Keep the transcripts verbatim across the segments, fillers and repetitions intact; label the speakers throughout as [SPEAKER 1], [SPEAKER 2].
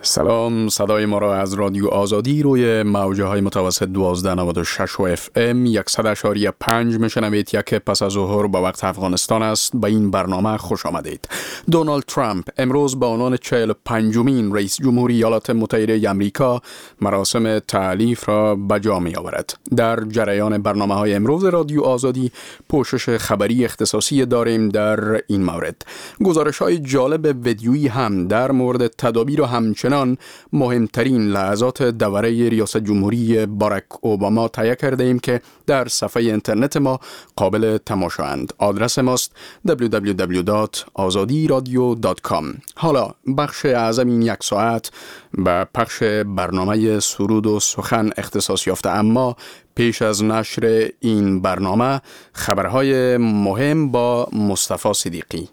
[SPEAKER 1] سلام، صدای ما را از رادیو آزادی روی موجه های متوسط دوازده نود و شش و اف ام صد و پنج میشنوید یک پس از ظهر با وقت افغانستان است. به این برنامه خوش آمدید. دونالد ترامپ امروز به عنوان چهل و پنجمین رئیس جمهوری ایالات متحده آمریکا مراسم تألیف را به جا می آورد. در جریان برنامه های امروز رادیو آزادی پوشش خبری اختصاصی داریم در این مورد. گزارش های جالب ویدیویی هم در مورد تدابیر و همچنین مهمترین لحظات دوره ریاست جمهوری باراک اوباما تهیه کرده ایم که در صفحه اینترنت ما قابل تماشااند. آدرس ماست دبلیو دبلیو دبلیو دات آزادی رادیو دات کام. حالا بخش اعظم این یک ساعت به پخش برنامه سرود و سخن اختصاص یافته، اما پیش از نشر این برنامه خبرهای مهم با مصطفی صدیقی.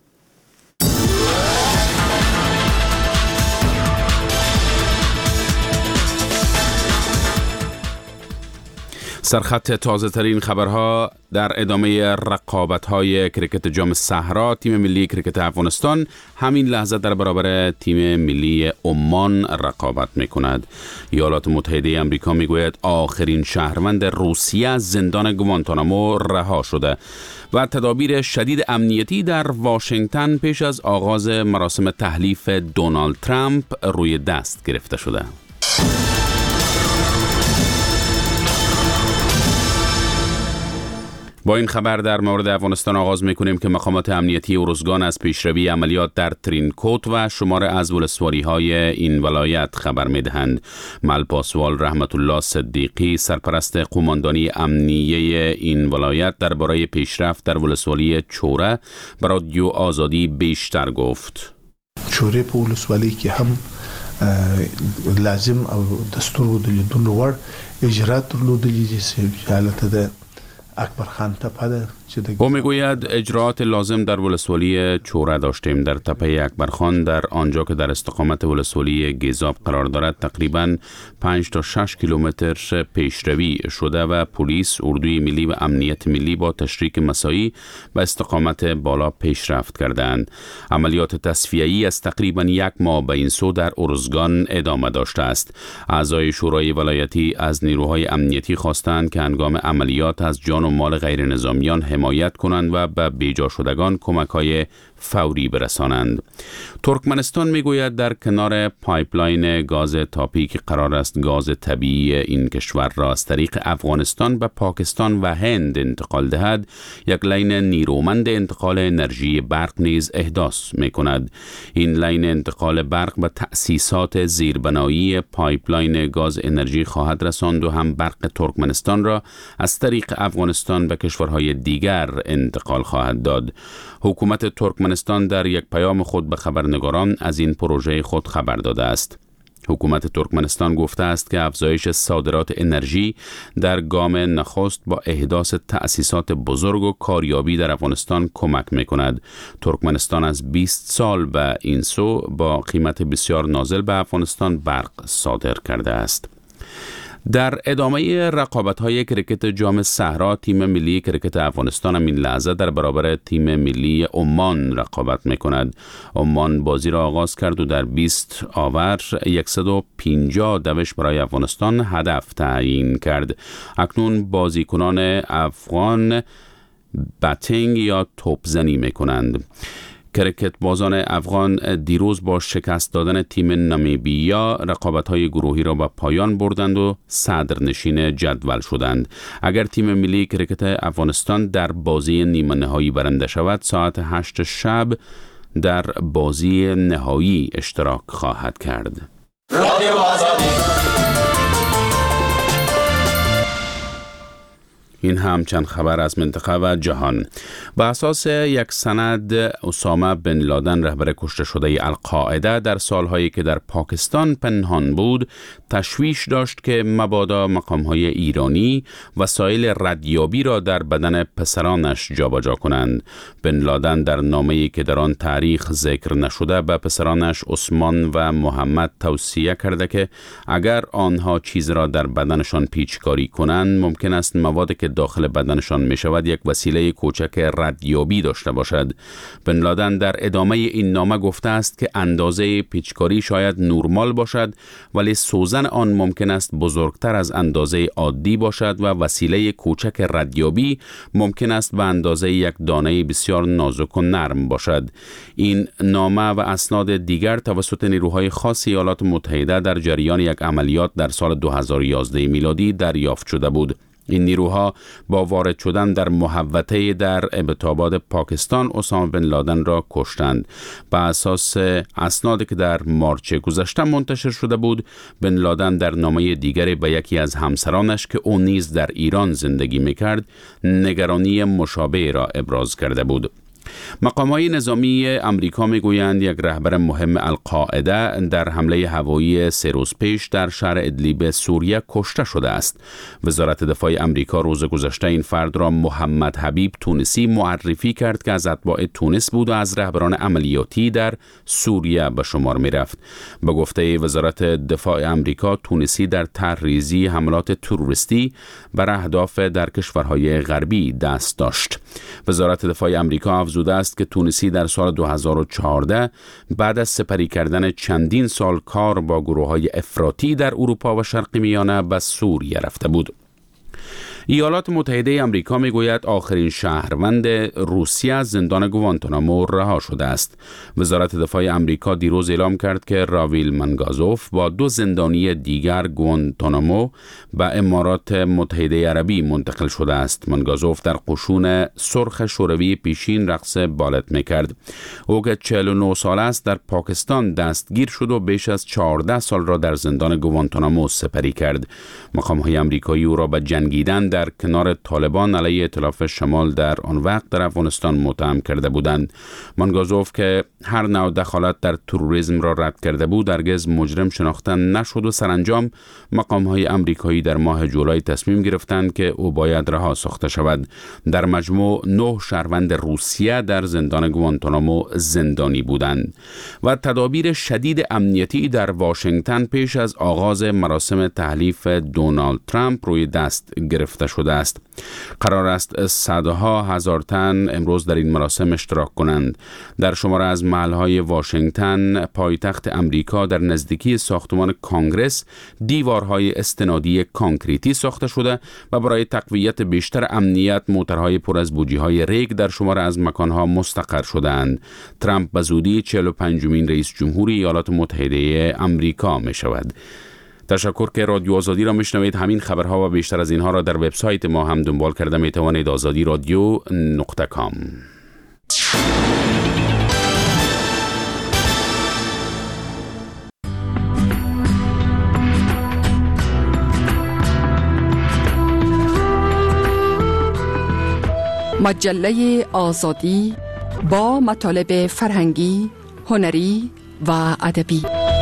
[SPEAKER 2] سرخط تازه ترین خبرها در ادامه رقابت های کریکت جام صحرا. تیم ملی کریکت افغانستان همین لحظه در برابر تیم ملی عمان رقابت می کند. ایالات متحده آمریکا می گوید آخرین شهروند روسیه از زندان گوانتانامو رها شده و تدابیر شدید امنیتی در واشنگتن پیش از آغاز مراسم تحلیف دونالد ترامپ روی دست گرفته شده. با این خبر در مورد افغانستان آغاز می‌کنیم که مقامات امنیتی ارزگان از پیشروی عملیات در ترینکوت و شمار از ولسوالی‌های این ولایت خبر می‌دهند. ملپاسوال رحمت الله صدیقی، سرپرست قماندانی امنیه این ولایت، درباره پیشرفت در ولسوالی چوره به رادیو آزادی بیشتر گفت.
[SPEAKER 3] چوره په ولسوالی کې هم لازم او دستور و دلیدون وړ اجرات درلودلی چې حالت ده اکبر خان تپه ده.
[SPEAKER 2] او میگوید اجراعات لازم در ولسوالی چوره داشتیم. در تپه اکبر خان در آنجا که در استقامت ولسوالی گیزاب قرار دارد تقریباً پنج تا شش کیلومتر پیشروی شده و پلیس، اردوی ملی و امنیت ملی با تشریک مساعی به استقامت بالا پیشرفت کردند. عملیات تصفیه‌ای از تقریباً یک ماه به این سو در ارزگان ادامه داشته است. اعضای شورای ولایتی از نیروهای امنیتی خواستند که هنگام عملیات از جان و مال غیر نظامیان حمایت کنند و به بیجا شدگان کمک‌های فوری برسانند. ترکمنستان میگوید در کنار پایپلاین گاز تاپی که قرار است گاز طبیعی این کشور را از طریق افغانستان به پاکستان و هند انتقال دهد، یک لین نیرومند انتقال انرژی برق نیز احداث میکند. این لین انتقال برق به تأسیسات زیربنایی پایپلاین گاز انرژی خواهد رساند و هم برق ترکمنستان را از طریق افغانستان به کشورهای دیگر انتقال خواهد داد. حکومت ترکمنستان در یک پیام خود به خبرنگاران از این پروژه خود خبر داده است. حکومت ترکمنستان گفته است که افزایش صادرات انرژی در گام نخست با احداث تأسیسات بزرگ و کاریابی در افغانستان کمک می‌کند. ترکمنستان از بیست سال به این سو با قیمت بسیار نازل به افغانستان برق صادر کرده است. در ادامه رقابت‌های کریکت جام صحرا، تیم ملی کریکت افغانستان هم این لحظه در برابر تیم ملی عمان رقابت می‌کند. عمان بازی را آغاز کرد و در بیست آور صد و پنجاه دوش برای افغانستان هدف تعیین کرد. اکنون بازیکنان افغان باتینگ یا توپزنی می‌کنند. کریکت بازان افغان دیروز با شکست دادن تیم نامیبیا رقابت‌های گروهی را به پایان بردند و صدرنشین جدول شدند. اگر تیم ملی کریکت افغانستان در بازی نیمه نهایی برنده شود، ساعت هشت شب در بازی نهایی اشتراک خواهد کرد. رادیو آزادی. این هم چند خبر از منطقه و جهان. به اساس یک سند، اسامه بن لادن رهبر کشته شده القاعده در سالهایی که در پاکستان پنهان بود تشویش داشت که مبادا مقام‌های ایرانی وسایل ردیابی را در بدن پسرانش جابجا کنند. بن لادن در نامه‌ای که در آن تاریخ ذکر نشده به پسرانش عثمان و محمد توصیه کرده که اگر آنها چیز را در بدنشان پیچکاری کنند ممکن است مواد که که داخل بدنشان می شود یک وسیله کوچک ردیابی داشته باشد. بن لادن در ادامه این نامه گفته است که اندازه پیچکاری شاید نورمال باشد، ولی سوزن آن ممکن است بزرگتر از اندازه عادی باشد و وسیله کوچک ردیابی ممکن است به اندازه یک دانه بسیار نازک و نرم باشد. این نامه و اسناد دیگر توسط نیروهای خاص ایالات متحده در جریان یک عملیات در سال دو هزار و یازده میلادی دریافت شده بود. این نیروها با وارد شدن در محوطه در ابتاباد پاکستان اسامه بن لادن را کشتند. بر اساس اسنادی که در مارچ گذشته منتشر شده بود، بن لادن در نامه دیگری به یکی از همسرانش که او نیز در ایران زندگی می‌کرد، نگرانی مشابه را ابراز کرده بود. مقام‌های نظامی امریکا میگویند یک رهبر مهم القاعده در حمله هوایی سه روز پیش در شهر ادلیب سوریه کشته شده است. وزارت دفاع امریکا روز گذشته این فرد را محمد حبیب تونسی معرفی کرد که از اتباع تونس بود و از رهبران عملیاتی در سوریه به شمار می رفت. به گفته وزارت دفاع امریکا، تونسی در طرح‌ریزی حملات تروریستی بر اهداف در کشورهای غربی دست داشت. وزارت دفاع امریکا افزوده است که تونسی در سال دو هزار و چهارده بعد از سپری کردن چندین سال کار با گروه‌های افراطی در اروپا و شرق میانه به سوریه رفته بود. ایالات متحده آمریکا میگوید آخرین شهروند روسیه از زندان گوانتانامو رها شده است. وزارت دفاع آمریکا دیروز اعلام کرد که راویل منگازوف با دو زندانی دیگر گوانتانامو به امارات متحده عربی منتقل شده است. منگازوف در قشون سرخ شوروی پیشین رقص بالت میکرد. او که چهل و نه ساله است در پاکستان دستگیر شد و بیش از چهارده سال را در زندان گوانتانامو سپری کرد. مقام‌های آمریکایی او را به جنگیدن در کنار طالبان علیه ائتلاف شمال در آن وقت در افغانستان متهم کرده بودند. منگازوف که هر نوع دخالت در تروریسم را رد کرده بود، هرگز مجرم شناخته نشد و سرانجام مقام‌های آمریکایی در ماه جولای تصمیم گرفتند که او باید رها ساخته شود. در مجموع نه شهروند روسیه در زندان گوانتانامو زندانی بودند. و تدابیر شدید امنیتی در واشنگتن پیش از آغاز مراسم تحلیف دونالد ترامپ روی دست گرفته شده است. قرار است صدها هزار تن امروز در این مراسم اشتراک کنند. در شماره از محلهای واشنگتن، پایتخت امریکا، در نزدیکی ساختمان کانگرس دیوارهای استنادی کانکریتی ساخته شده و برای تقویت بیشتر امنیت موترهای پر از بوجیهای ریگ در شماره از مکانها مستقر شدند. ترامپ به زودی چهل و پنجمین رئیس جمهور ایالات متحده آمریکا می شود. تشکر که رادیو آزادی را میشنوید. همین خبرها و بیشتر از اینها را در وبسایت ما هم دنبال کرده می توانید آزادی رادیو نقطه کام.
[SPEAKER 4] مجله آزادی با مطالب فرهنگی، هنری و ادبی.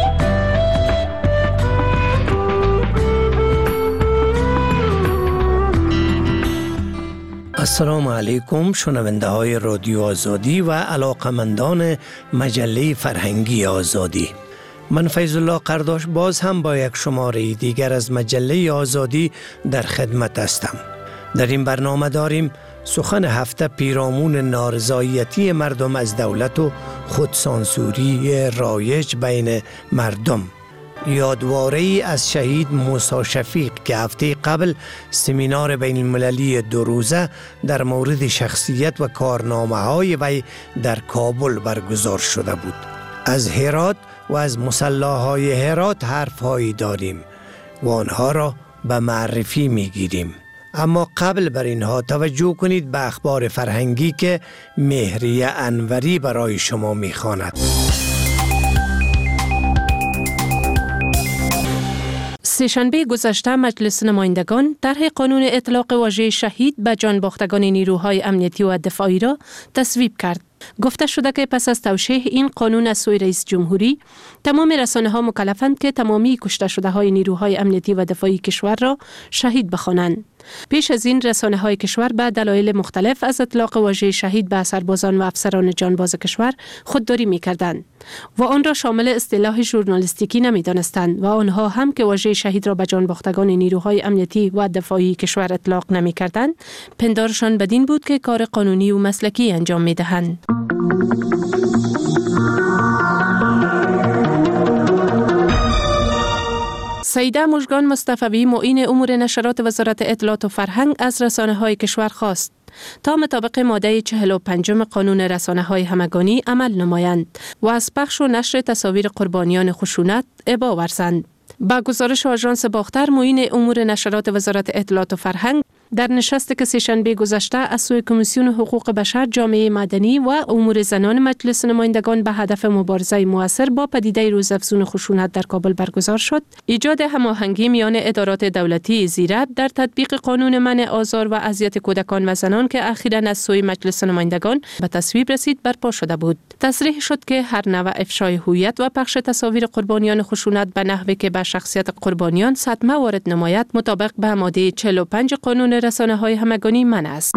[SPEAKER 5] السلام علیکم شنونده های رادیو آزادی و علاقمندان مجله فرهنگی آزادی. من فیض الله قرداش باز هم با یک شماره دیگر از مجله آزادی در خدمت هستم. در این برنامه داریم سخن هفته پیرامون نارضایتی مردم از دولت و خودسانسوری رایج بین مردم، یادواره‌ای از شهید موسی شفیق که هفته قبل سمینار بین المللی دو روزه در مورد شخصیت و کارنامه‌های وی در کابل برگزار شده بود. از هرات و از مصلاهای هرات حرف‌هایی داریم و آنها را به معرفی می‌گیریم. اما قبل بر اینها توجه کنید به اخبار فرهنگی که مهریه انوری برای شما می‌خواند.
[SPEAKER 6] سه‌شنبه گذشته مجلس نمایندگان طرح قانون اطلاق واژه شهید به جان باختگان نیروهای امنیتی و دفاعی را تصویب کرد. گفته شده که پس از توشیح این قانون از سوی رئیس جمهوری، تمام رسانه‌ها مکلفند که تمامی کشته شده های نیروهای امنیتی و دفاعی کشور را شهید بخوانند. پیش از این رسانه های کشور به دلایل مختلف از اطلاق واژه شهید به سربازان و افسران جانباز کشور خودداری می کردند و آن را شامل اصطلاح ژورنالیستیکی نمی دانستند و آنها هم که واژه شهید را به جانباختگان نیروهای امنیتی و دفاعی کشور اطلاق نمی کردند، پندارشان بدین بود که کار قانونی و مسلکی انجام می دهند. سیده مژگان مصطفوی معین امور نشرات وزارت اطلاعات و فرهنگ از رسانه‌های کشور خواست تا مطابق ماده چهل و پنج قانون رسانه‌های همگانی عمل نمایند و از پخش و نشر تصاویر قربانیان خشونت ابا ورزند. با گزارش آژانس باختر، معین امور نشرات وزارت اطلاعات و فرهنگ در نشست که سه‌شنبه گذشته از سوی کمیسیون حقوق بشر، جامعه مدنی و امور زنان مجلس نمایندگان به هدف مبارزه موثر با پدیده روزافزون خشونت در کابل برگزار شد، ایجاد هماهنگی میان ادارات دولتی زیربط در تطبیق قانون منع آزار و اذیت کودکان و زنان که اخیراً از سوی مجلس نمایندگان به تصویب رسید برپا شده بود. تصریح شد که هر نوع افشای هویت و پخش تصاویر قربانیان خشونت به نحوی که به شخصیت قربانیان صدمه وارد نماید مطابق به ماده چهل و پنج قانون رسانه‌های همگانی منع است.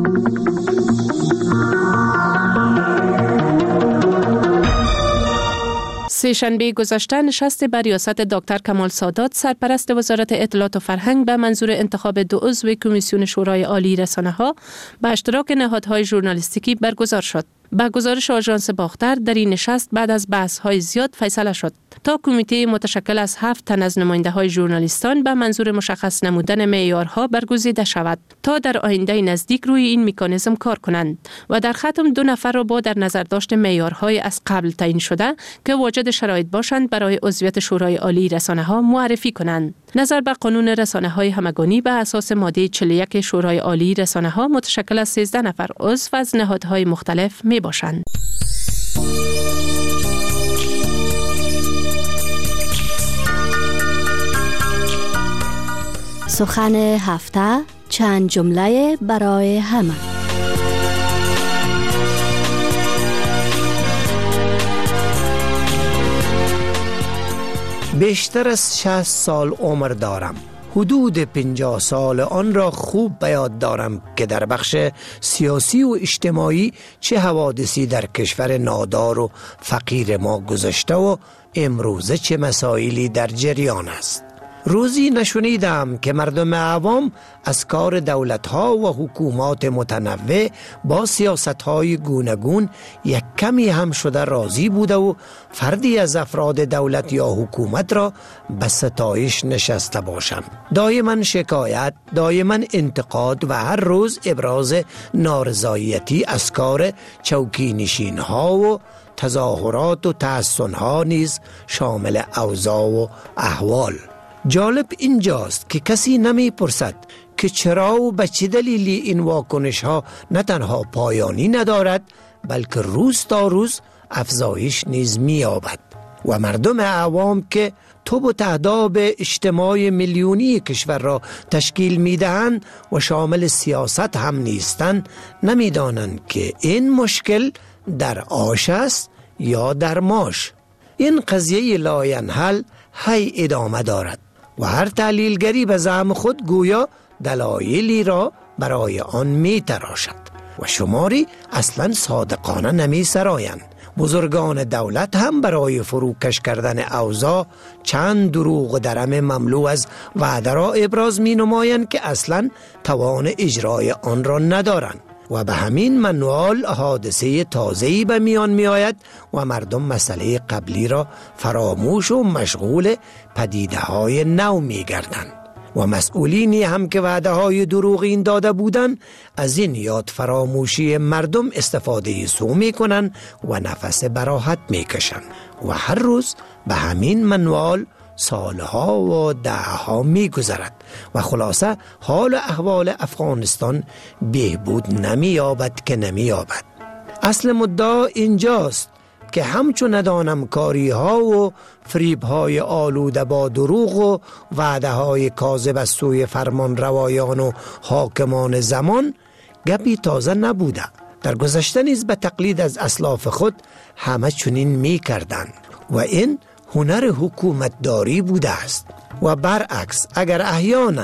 [SPEAKER 6] سه‌شنبه گذشته نشست بر ریاست دکتر کمال سادات، سرپرست وزارت اطلاعات و فرهنگ، به منظور انتخاب دو عضو کمیسیون شورای عالی رسانه‌ها به اشتراک نهادهای ژورنالیستیکی برگزار شد. با گزارش آژانس باختر، در این نشست بعد از بحث‌های زیاد فیصله شد تا کمیته متشکل از هفت تن از نماینده‌های ژورنالیستان به منظور مشخص نمودن معیارها برگزیده شود تا در آینده نزدیک روی این مکانیزم کار کنند و در ختم دو نفر را با در نظر داشت معیارهای از قبل تعیین شده که واجد شرایط باشند برای عضویت شورای عالی رسانه‌ها معرفی کنند. نظر به قانون رسانه‌های همگانی به اساس ماده چهل و یک شورای عالی رسانه‌ها متشکل از سیزده نفر عضو از نهادهای مختلف می باشند.
[SPEAKER 7] سخن هفته، چند جمله برای همه.
[SPEAKER 5] بیشتر از شصت سال عمر دارم. حدود پنجاه سال آن را خوب به یاد دارم که در بخش سیاسی و اجتماعی چه حوادثی در کشور نادار و فقیر ما گذشته و امروزه چه مسائلی در جریان است. روزی نشنیدم که مردم عوام از کار دولت‌ها و حکومات متنوع با سیاست‌های گوناگون یک کمی هم شده راضی بوده و فردی از افراد دولت یا حکومت را به ستایش نشسته باشم. دائما شکایت، دائما انتقاد و هر روز ابراز نارضایتی از کار چوکی نشین‌ها و تظاهرات و تحسن‌ها نیز شامل اوضاع و احوال. جالب اینجاست که کسی نمی پرسد که چرا و به چه دلیلی این واکنش ها نه تنها پایانی ندارد بلکه روز تا روز افزایش نیز می یابد و مردم عوام که توب و تهداب اجتماع میلیونی کشور را تشکیل می دهند و شامل سیاست هم نیستند نمی دانند که این مشکل در آش است یا در ماش. این قضیه لاینحل هی ادامه دارد و هر تحلیلگری به زعم خود گویا دلایلی را برای آن می تراشد و شماری اصلا صادقانه نمی سرایند. بزرگان دولت هم برای فروکش کردن اوضاع چند دروغ درم مملو از وعده را ابراز می نمایند که اصلا توان اجرای آن را ندارند و به همین منوال حادثه تازه‌ای به میان می آید و مردم مسئله قبلی را فراموش و مشغول پدیده های نو می گردند و مسئولینی هم که وعده های دروغین داده بودند از این یاد فراموشی مردم استفاده سو می کنند و نفس براحت می کشند و هر روز به همین منوال سالها و دهها می گذرد و خلاصه حال و احوال افغانستان بهبود نمی یابد که نمی یابد. اصل مدعا اینجاست که همچون ندانم کاری ها و فریب های آلوده با دروغ و وعده های کاذب از سوی فرمان روایان و حاکمان زمان گپی تازه نبوده. در گذشته نیز به تقلید از اسلاف خود همه چنین می کردند و این هنر حکومت داری بوده است و برعکس اگر احیانا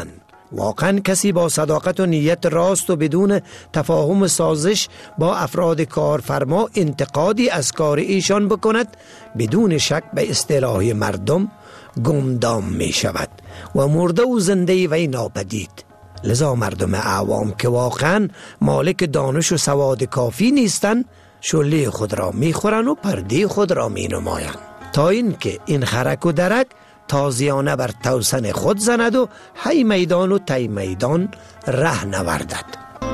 [SPEAKER 5] واقعا کسی با صداقت و نیت راست و بدون تفاهم سازش با افراد کارفرما انتقادی از کار ایشان بکند، بدون شک به اصطلاح مردم گمدام می شود و مرده و زنده وی ناپدید. لذا مردم عوام که واقعا مالک دانش و سواد کافی نیستند، شله خود را می خورند و پرده خود را می نمایند، تا اینکه این خرک و درک تازیانه بر توسن خود زند و هی میدان و تی میدان ره نوردد.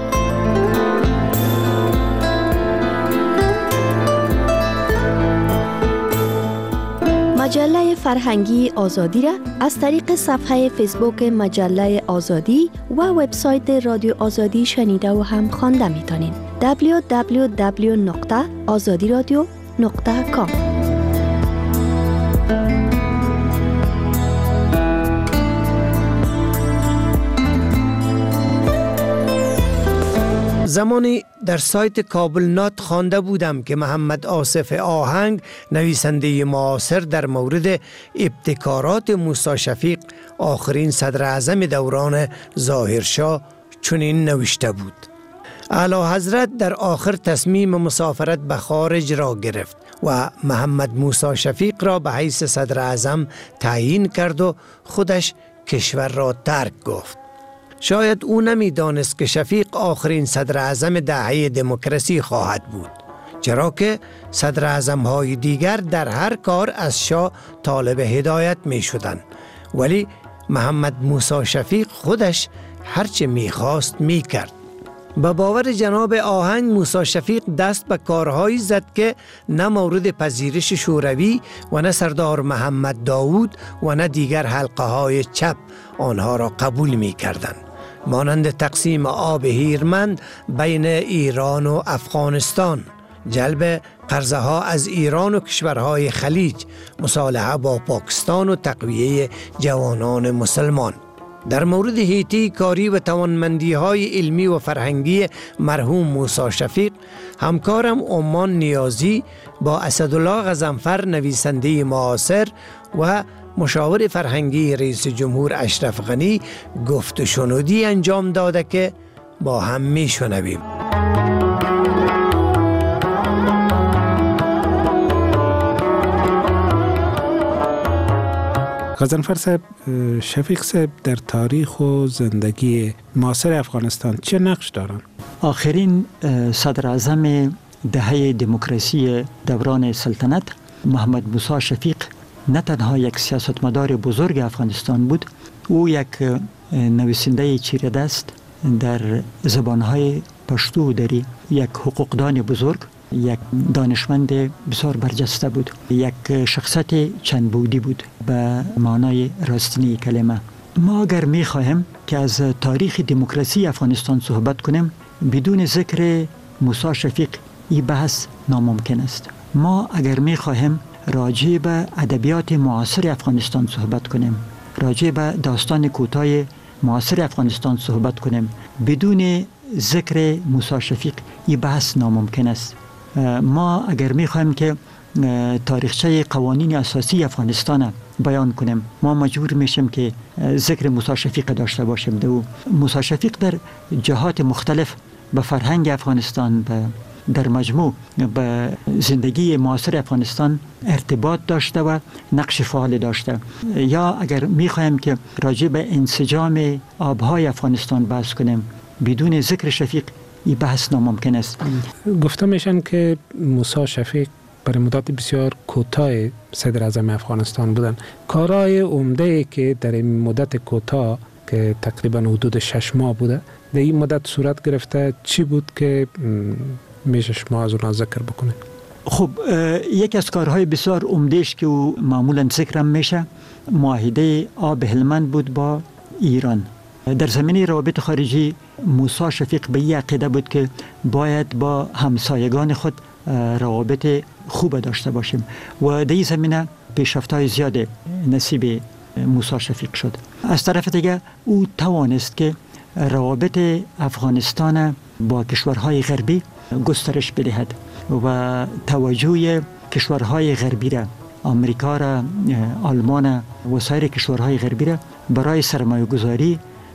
[SPEAKER 7] مجله فرهنگی آزادی را از طریق صفحه فیسبوک مجله آزادی و وبسایت رادیو آزادی شنیده و هم خوانده میتونین. دبلیو دبلیو دبلیو نقطه آزادی رادیو نقطه کام.
[SPEAKER 5] زمانی در سایت کابل نات خوانده بودم که محمد آصف آهنگ، نویسنده معاصر، در مورد ابتکارات موسی شفیق، آخرین صدر اعظم دوران ظاهرشاه، چنین نوشته بود: اعلی حضرت در آخر تصمیم مسافرت به خارج را گرفت و محمد موسی شفیق را به حیث صدر اعظم تعیین کرد و خودش کشور را ترک گفت. شاید او نمی دانست که شفیق آخرین صدر اعظم دهه دموکراسی خواهد بود، چرا که صدر اعظم های دیگر در هر کار از شاه طالب هدایت می شدند، ولی محمد موسی شفیق خودش هرچه می خواست می کرد. به باور جناب آهنگ، موسی شفیق دست به کارهایی زد که نه مورد پذیرش شوروی و نه سردار محمد داوود و نه دیگر حلقه های چپ آنها را قبول می کردند، مانند تقسیم آب هیرمند بین ایران و افغانستان، جلب قرضه ها از ایران و کشورهای خلیج، مصالحه با پاکستان و تقویه جوانان مسلمان. در مورد هیتی کاری و توانمندی های علمی و فرهنگی مرحوم موسی شفیق، همکارم عمان نیازی با اسدالله غضنفر، نویسنده معاصر و مشاور فرهنگی رئیس جمهور اشرف غنی، گفت و شنودی انجام داده که با هم می شنویم.
[SPEAKER 8] غضنفر صاحب، شفیق صاحب در تاریخ و زندگی معاصر افغانستان چه نقش دارند؟
[SPEAKER 9] آخرین صدر اعظم دهه دموکراسی دوران سلطنت، محمد موسی شفیق، نه تنها یک سیاستمدار بزرگ افغانستان بود، او یک نویسنده چیره دست در زبانهای پشتو و دری، یک حقوقدان بزرگ، یک دانشمند بسیار برجسته بود، یک شخصیت چند بودی بود به معنای راستینی کلمه. ما اگر می خواهیم که از تاریخ دموکراسی افغانستان صحبت کنیم، بدون ذکر موسی شفیق این بحث ناممکن است. ما اگر می خواهیم راجع به ادبیات معاصر افغانستان صحبت کنیم، راجع به داستان کوتاه معاصر افغانستان صحبت کنیم، بدون ذکر موسی شفیق این بحث ناممکن است. ما اگر می خواهیم که تاریخچه قوانین اساسی افغانستان بیان کنیم، ما مجبور میشیم که ذکر موسی شفیق داشته باشیم. دو موسی شفیق در جهات مختلف به فرهنگ افغانستان، به در مجموع به زندگی معاصر افغانستان ارتباط داشته و نقش فعال داشته. یا اگر میخوایم که راجع به انسجام آبهای افغانستان بحث کنیم، بدون ذکر شفیق این بحث ناممکن است.
[SPEAKER 8] گفته میشن که موسی شفیق برای مدت بسیار کوتاه صدر اعظم افغانستان بودن. کارهای عمده که در این مدت کوتاه که تقریبا حدود شش ماه بوده، در این مدت صورت گرفته، چی بود که میشه شما از اونها ذکر بکنه؟
[SPEAKER 9] خب، یکی از کارهای بسیار عمدهش که معمولا ذکرم میشه، معاهده آب هلمند بود با ایران. در زمینه روابط خارجی موسی شفیق به این عقیده بود که باید با همسایگان خود روابط خوب داشته باشیم و در این زمینه پیشرفت‌های زیاد نصیب موسی شفیق شد. از طرف دیگه او توانست که روابط افغانستان با کشورهای غربی گسترش بدهد و توجه کشورهای غربی را، آمریکا را، آلمان و سایر کشورهای غربی را برای سرمایه گذاری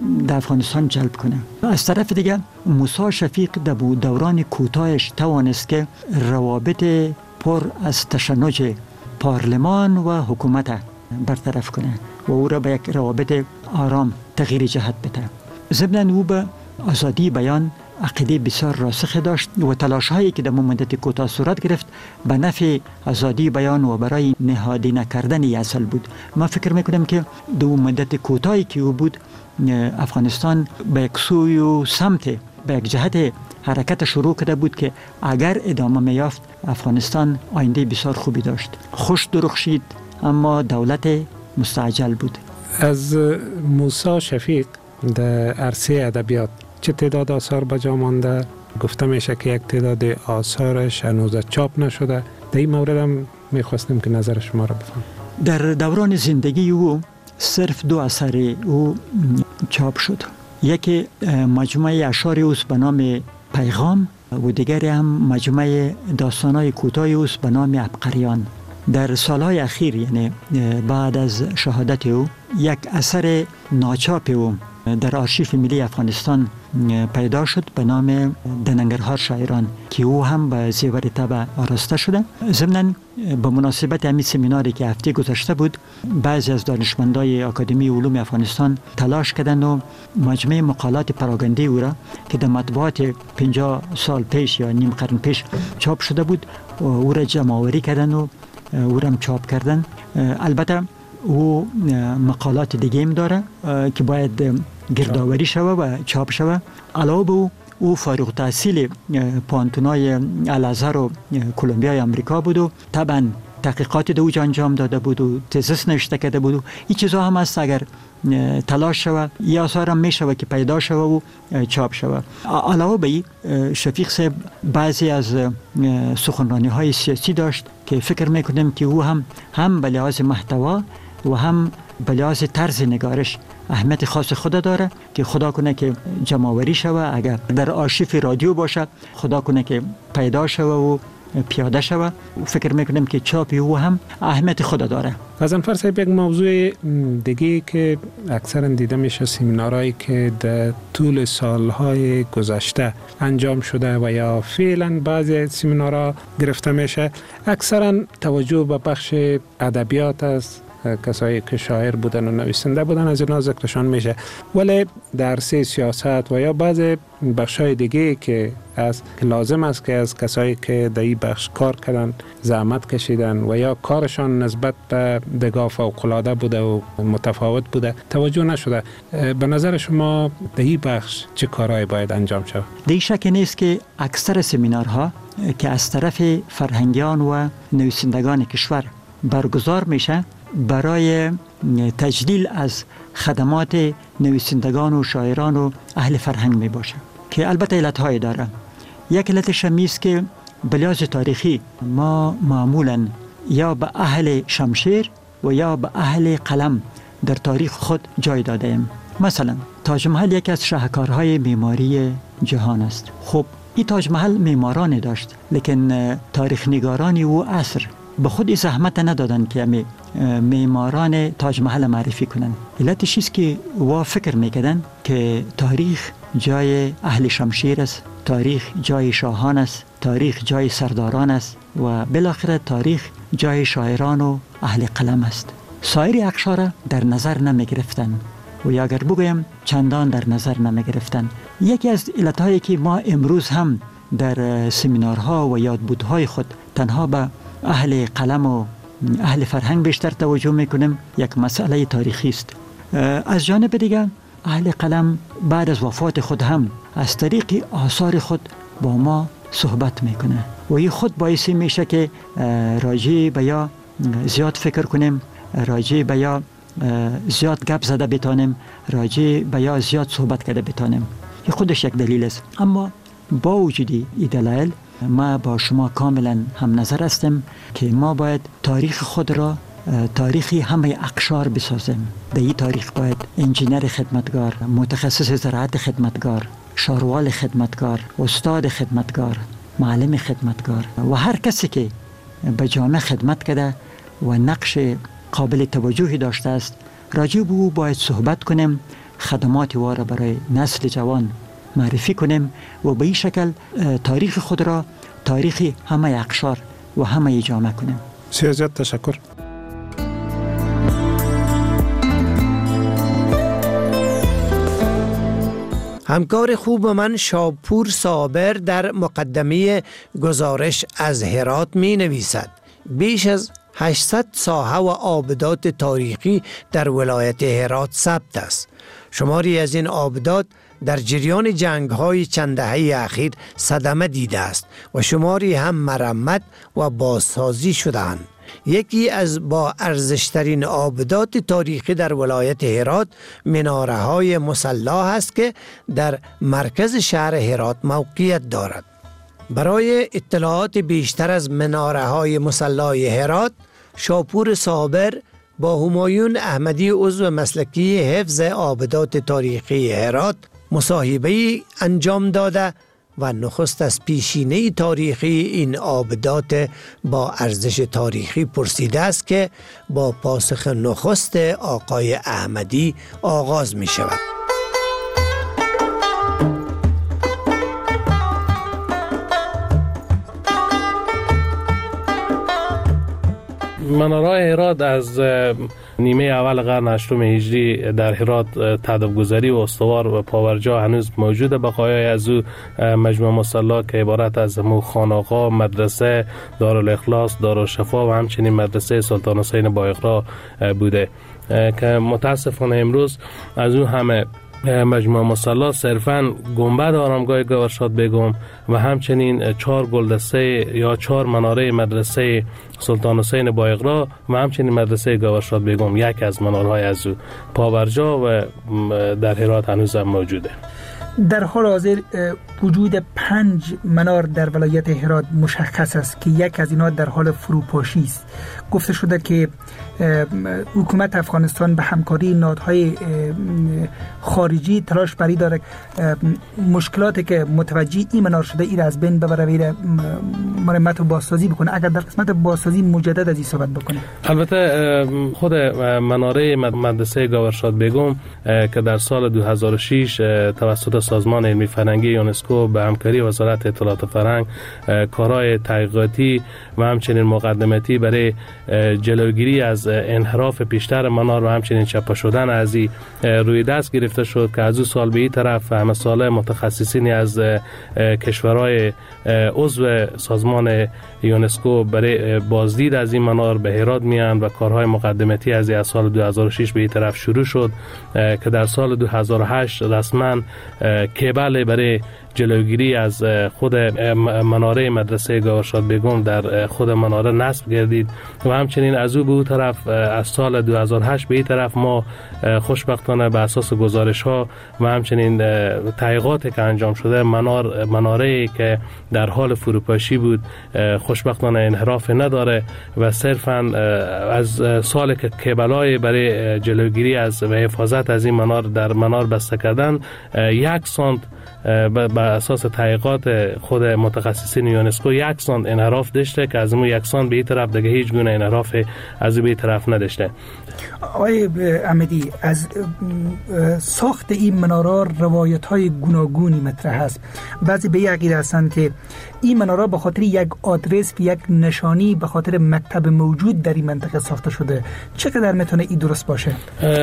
[SPEAKER 9] در افغانستان جلب کنه. از طرف دیگه موسی شفیق در دوران کوتاهش توانست که روابط پر از تشنج پارلمان و حکومت برطرف کنه و او را به یک روابط آرام تغییر جهت بده. ضمن او به آزادی بیان عقیده بسیار راسخ داشت و تلاش هایی که در مدت کوتاه صورت گرفت به نفع آزادی بیان و برای نهادی نکردن اصل بود. ما فکر میکنم که در مدت کوتاهی که او بود افغانستان به یک سوی و سمت به یک جهت حرکت شروع کرده بود که اگر ادامه میافت افغانستان آینده بسیار خوبی داشت. خوش درخشید اما دولت مستعجل بود.
[SPEAKER 8] از موسی شفیق در عرصه ادبیات چه تعداد آثار بجا مانده؟ گفته میشه که یک تعداد آثارش هنوز چاپ نشده. در این مورد هم میخواستیم که نظر شما را بفهم.
[SPEAKER 9] در دوران زندگی او صرف دو اثر او چاپ شد. یکی مجموعه اشعار اوست به نام پیغام و دیگری هم مجموعه داستان‌های کوتاه اوست به نام عبقریان. در سالهای اخیر یعنی بعد از شهادت او یک اثر ناچاپ او در آرشیف ملی افغانستان پیدا شد به نام دننگرهار شاعران که او هم به زیور طبع آراسته شده. ضمناً به مناسبت همین سمیناری که هفته گذشته بود بعضی از دانشمندای آکادمی علوم افغانستان تلاش کردند و مجموعه مقالات پراگنده او را که در مطبوعات پنجاه سال پیش یا نیم قرن پیش چاپ شده بود او را جمع آوری کردند و او را هم چاپ کردند. البته او مقالات دیگه هم داره که باید گردآوری شوه و چاپ شوه. علاوه به او او فارغ التحصیل پوانتونای الازهر و کلمبیای امریکا بود و طبعا تحقیقات دو انجام داده بود و تزس نوشته کرده بود و این چیزها هم هست. اگر تلاش شوه یا آثار هم می شوه که پیدا شوه و چاپ شوه. علاوه به این شفیق صاحب بعضی از سخنرانی های سیاسی داشت که فکر میکنم که او هم هم به لحاظ محتوا و هم به لحاظ طرز نگارش اهمیت خاص خود داره که خدا کنه که جمع‌آوری شوه. اگر در آرشیف رادیو باشه خدا کنه که پیدا شوه و پیاده شوه. فکر میکنم که چاپ او هم اهمیت خود داره.
[SPEAKER 8] غضنفر صاحب یک موضوع دیگه که اکثرا دیده میشه سمینارهایی که در طول سالهای گذشته انجام شده و یا فعلا بعضی سمینارها گرفته میشه اکثرا توجه به بخش ادبیات است. کسایی که شاعر بودن و نویسنده بودن از اینا ذکرشان میشه، ولی در سه سیاست و یا بعض بخشای دیگه که از که لازم است که از کسایی که در این بخش کار کردن زحمت کشیدن و یا کارشان نسبت به دگاه فوق‌العاده بوده و متفاوت بوده توجه نشده. به نظر شما در این بخش چه کارهایی باید انجام شود؟
[SPEAKER 9] در شک نیست که اکثر سمینارها که از طرف فرهنگیان و نویسندگان کشور برگزار میشه برای تجلیل از خدمات نویسندگان و شاعران و اهل فرهنگ می باشه که البته علتهای داره. یک علتش هم است که به لحاظ تاریخی ما معمولا یا به اهل شمشیر و یا به اهل قلم در تاریخ خود جای داده ایم. مثلا تاج محل یکی از شاهکارهای معماری جهان است. خب این تاج محل معماران داشت، لیکن تاریخ نگاران او عصر به خود زحمت ندادن که می معماران تاج محل معرفی کنن. علتش است که وا فکر میکردن که تاریخ جای اهل شمشیر است، تاریخ جای شاهان است، تاریخ جای سرداران است و بالاخره تاریخ جای شاعران و اهل قلم است. سایر اقشار در نظر نمی گرفتن و یا اگر بگویم چندان در نظر نمی گرفتن. یکی از علتهایی که ما امروز هم در سمینارها و یادبودهای خود تنها به اهل قلم و اهل فرهنگ بیشتر توجه میکنیم یک مسئله تاریخی است. از جانب دیگر اهل قلم بعد از وفات خود هم از طریق آثار خود با ما صحبت میکنه و این خود باعث میشه که راجع به یا زیاد فکر کنیم، راجع به یا زیاد گپ زده بتانیم، راجع به یا زیاد صحبت کرده بتانیم. این خودش یک دلیل است. اما با وجود این دلایل ما با شما کاملا هم نظر هستیم که ما باید تاریخ خود را تاریخی همه اقشار بسازیم. در این تاریخ باید انجینر خدمتگار، متخصص زراعت خدمتگار، شاروال خدمتگار، استاد خدمتگار، معلم خدمتگار و هر کسی که به جامعه خدمت کرده و نقش قابل توجهی داشته است راجع به او باید صحبت کنیم، خدمات واره برای نسل جوان معرفی کنیم و به این شکل تاریخ خود را تاریخ همه اقشار و همه جامعه کنیم.
[SPEAKER 8] سیاست تشکر.
[SPEAKER 5] همکار خوب من شاپور صابر در مقدمه گزارش از هرات می نویسد بیش از هشتصد ساحه و آبدات تاریخی در ولایت هرات ثبت است. شماری از این آبدات در جریان جنگ‌های چند دهه اخیر صدمه دیده است و شماری هم مرمت و بازسازی شده‌اند. یکی از با ارزشترین آبدات تاریخی در ولایت هرات مناره‌های مسلح است که در مرکز شهر هرات موقعیت دارد. برای اطلاعات بیشتر از مناره‌های مسلح هرات، شاپور صابر با همایون احمدی عضو مسلکی حفظ آبدات تاریخی هرات مصاحبه‌ای انجام داده و نخست از پیشینه تاریخی این آبدات با ارزش تاریخی پرسیده است که با پاسخ نخست آقای احمدی آغاز می شود.
[SPEAKER 10] مناره‌های هرات از نیمه اول قرن هشتم هجری در هرات تهداب گذاری و استوار و پاورجا هنوز موجوده. بقایای از او مجموعه مسلح که عبارت از خانقاه، مدرسه، دارالاخلاص، دارالشفا و همچنین مدرسه سلطان حسین بایقرا بوده که متاسفانه امروز از او همه مجموعه مسلح صرفاً گنبد آرامگاه گاورشاد بیگم و همچنین چهار گلدسته یا چهار مناره مدرسه سلطان حسین بایقرا و همچنین مدرسه گاورشاد بیگم یک از منارهای از او پاورجا و در هرات هنوز هم موجوده.
[SPEAKER 11] در حال حاضر وجود پنج منار در ولایت هرات مشخص است که یک از اینها در حال فروپاشی است. گفته شده که حکومت افغانستان به همکاری نهادهای خارجی تلاش بری داره مشکلاتی که متوجه این منار شده ای را از بین ببره و مرمت و بازسازی بکنه. اگر در قسمت بازسازی مجدد از این صحبت بکنه.
[SPEAKER 10] البته خود مناره مدرسه گاورشاد بیگم که در سال دو هزار و شش توسط سازمان علمی فرهنگی یونسکو به همکاری وزارت اطلاعات و فرهنگ کارهای تحقیقاتی و همچنین مقدماتی برای جلوگیری از انحراف پیشتر منار و همچنین چپا شدن از این روی دست گرفته شد که از او سال به این طرف همه ساله متخصصینی از کشورهای عضو سازمان یونسکو برای بازدید از این منار به هرات میان و کارهای مقدماتی از این سال دو هزار و شش به این طرف شروع شد که در سال دو هزار و هشت رسما کیبل برای جلوگیری از خود مناره مدرسه گاورشاد بیگم در خود مناره نصب گردید و همچنین از او به او طرف از سال دو هزار و هشت به این طرف ما خوشبختانه به اساس گزارش ها و همچنین تحقیقاتی که انجام شده منار مناره که در حال فروپاشی بود خوشبختانه انحراف نداره و صرفا از سال که کیبلای برای جلوگیری از و حفاظت از این منار در منار بسته کردن یک سانت بر اساس تحقیقات خود متخصصین یونسکو یک سانت انحراف داشته که از اون یک سانت به این طرف دیگه هیچ گونه انحراف از به این طرف نداشته.
[SPEAKER 11] آقای احمدی، از ساخت این مناره روایت های گوناگونی مطرح است. بعضی به عقیده هستند که این مناره به خاطر یک آدرس و یک نشانی به خاطر مکتب موجود در این منطقه ساخته شده. چقدر میتونه این درست باشه؟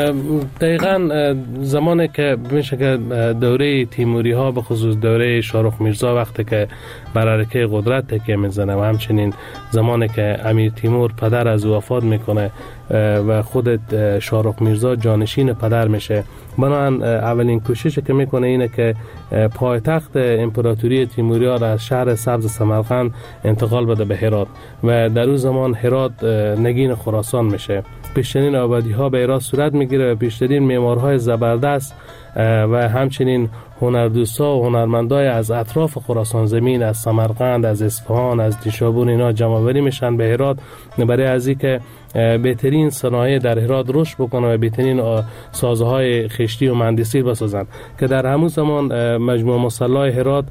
[SPEAKER 10] دقیقاً زمانی که میشه که دوره تیموری ها به خصوص دوره شاهرخ میرزا وقتی که بر حرکه قدرت تکیه میزنه و همچنین زمانی که امیر تیمور پدر از وفات میکنه و خود شاهرخ میرزا جانشین پدر میشه، بنابراین اولین کوششی که میکنه اینه که پایتخت امپراتوری تیموریا را از شهر سبز سمرقند انتقال بده به هرات و در اون زمان هرات نگین خراسان میشه. پیشترین آبادی ها به هرات صورت میگیره و پیشترین معمارهای زبردست و همچنین هنردوستا و هنرمندای از اطراف خراسان زمین، از سمرقند، از اصفهان، از نیشابور اینا جمع آوری میشن به هرات برای از اینکه بهترین صنایع در هرات رشد بکنه و بهترین سازهای خشتی و مهندسی بسازن که در همون زمان مجموعه مسلح هرات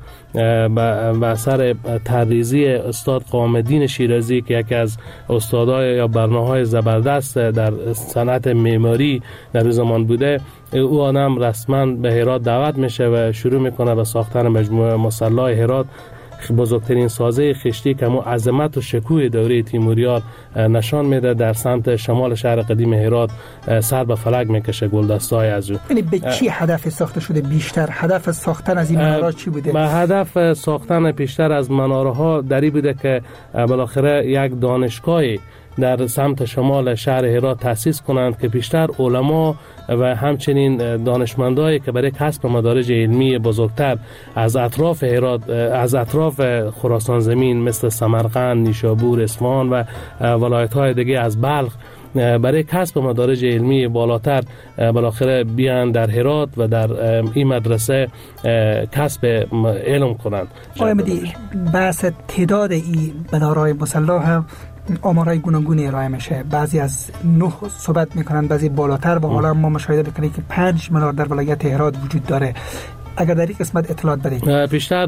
[SPEAKER 10] به اثر تدریسی استاد قامالدین شیرازی که یکی از استادای یا برنامه‌های زبردست در صنعت معماری در اون زمان بوده، او آدم رسما به هرات دعوت میشه و شروع میکنه به ساختن مجموعه مسلح هرات، بزرگترین سازه خشتی که مو عظمت و شکوه دوره تیموریان نشان میده. در سمت شمال شهر قدیم هرات سر به فلک میکشه گلدسته‌های از او.
[SPEAKER 11] یعنی به چی هدف ساخته شده بیشتر؟ هدف ساختن از این مناره چی بوده؟
[SPEAKER 10] به هدف ساختن بیشتر از مناره ها دری بوده که بالاخره یک دانشگاهی در سمت شمال شهر هرات تأسیس کنند که بیشتر علما و همچنین دانشمندایی که برای کسب مدارج علمی بزرگتر از اطراف هرات، از اطراف خراسان زمین مثل سمرقند، نیشابور، اصفهان و ولایت‌های دیگه از بلخ برای کسب مدارج علمی بالاتر بالاخره بیان در هرات و در این مدرسه کسب علم کنند.
[SPEAKER 11] آقای احمدی، بحث تعداد این مناره‌های مسلح هم آمارهای گوناگونی ارائه میشه. بعضی از نه صحبت میکنن، بعضی بالاتر، و حالا ما مشاهده میکنیم که پنج منار در ولایت هرات وجود داره. اگر در این قسمت اطلاعات بدید.
[SPEAKER 10] بیشتر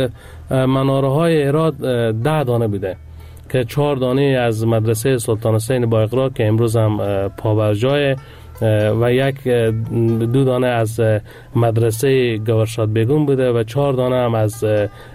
[SPEAKER 10] مناره های هرات ده دانه بوده که چهار دانه از مدرسه سلطان حسین بایقرا که امروز هم پابرجای و یک دو دانه از مدرسه گورشاد بیگم بوده و چهار دانه هم از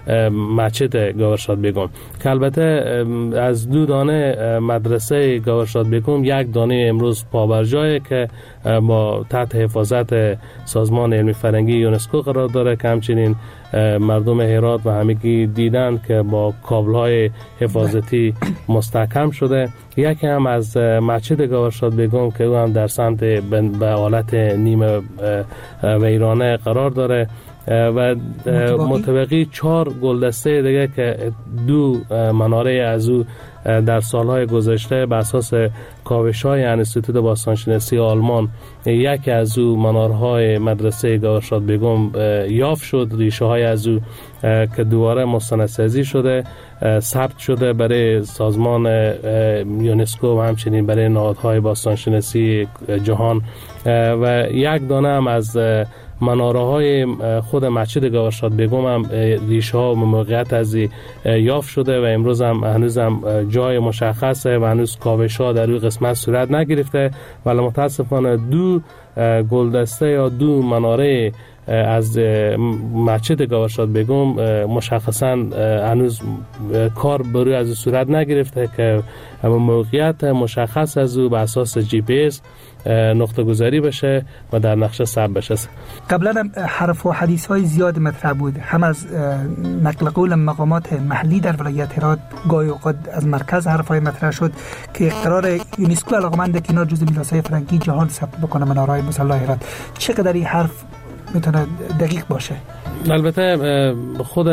[SPEAKER 10] مسجد گورشاد بیگم که البته از دو دانه مدرسه گورشاد بیگم یک دانه امروز پابرجای که با تحت حفاظت سازمان علمی فرهنگی یونسکو قرار داره که همچنین مردم هرات و همگی دیدن که با کابل‌های حفاظتی مستحکم شده. یکی هم از مسجد گورشاد بیگم که او هم در سمت به حالت نیمه ویرانه قرار داره و متبقی چهار گلدسته دیگه که دو مناره از او در سالهای گذشته به اساس کاوش‌های انستیتوت باستانشناسی آلمان یکی از او منارهای مدرسه گورشاد بیگم یافت شد، ریشه های از او که دوباره مستندسازی شده، ثبت شده برای سازمان یونسکو و همچنین برای نهادهای باستانشناسی جهان و یک دانه هم از مناره های خود مسجد گورشاد بیگم هم ریشه ها و موقعیت از یافت شده و امروز هم هنوز هم جای مشخصه و هنوز کاوش ها در روی قسمت صورت نگرفته، ولی متاسفانه دو گلدسته یا دو مناره از مسجد گورشاد بیگم مشخصا هنوز کار بروی از صورت نگرفته که موقعیت مشخص از او به اساس جی پی اس نقطه گذاری بشه و در نقشه ثبت بشه.
[SPEAKER 11] قبلا هم حرف و حدیث های زیاد مطرح بود، هم از نقل قول مقامات محلی در ولایت هرات، گاهی اوقات از مرکز حرف های مطرح شد که قرار یونسکو علاقمنده که اینا جزء میراث‌های فرهنگی جهان ثبت بکنه منارهای مسلح هرات. چقدر این حرف میتونه دقیق باشه؟
[SPEAKER 10] البته خود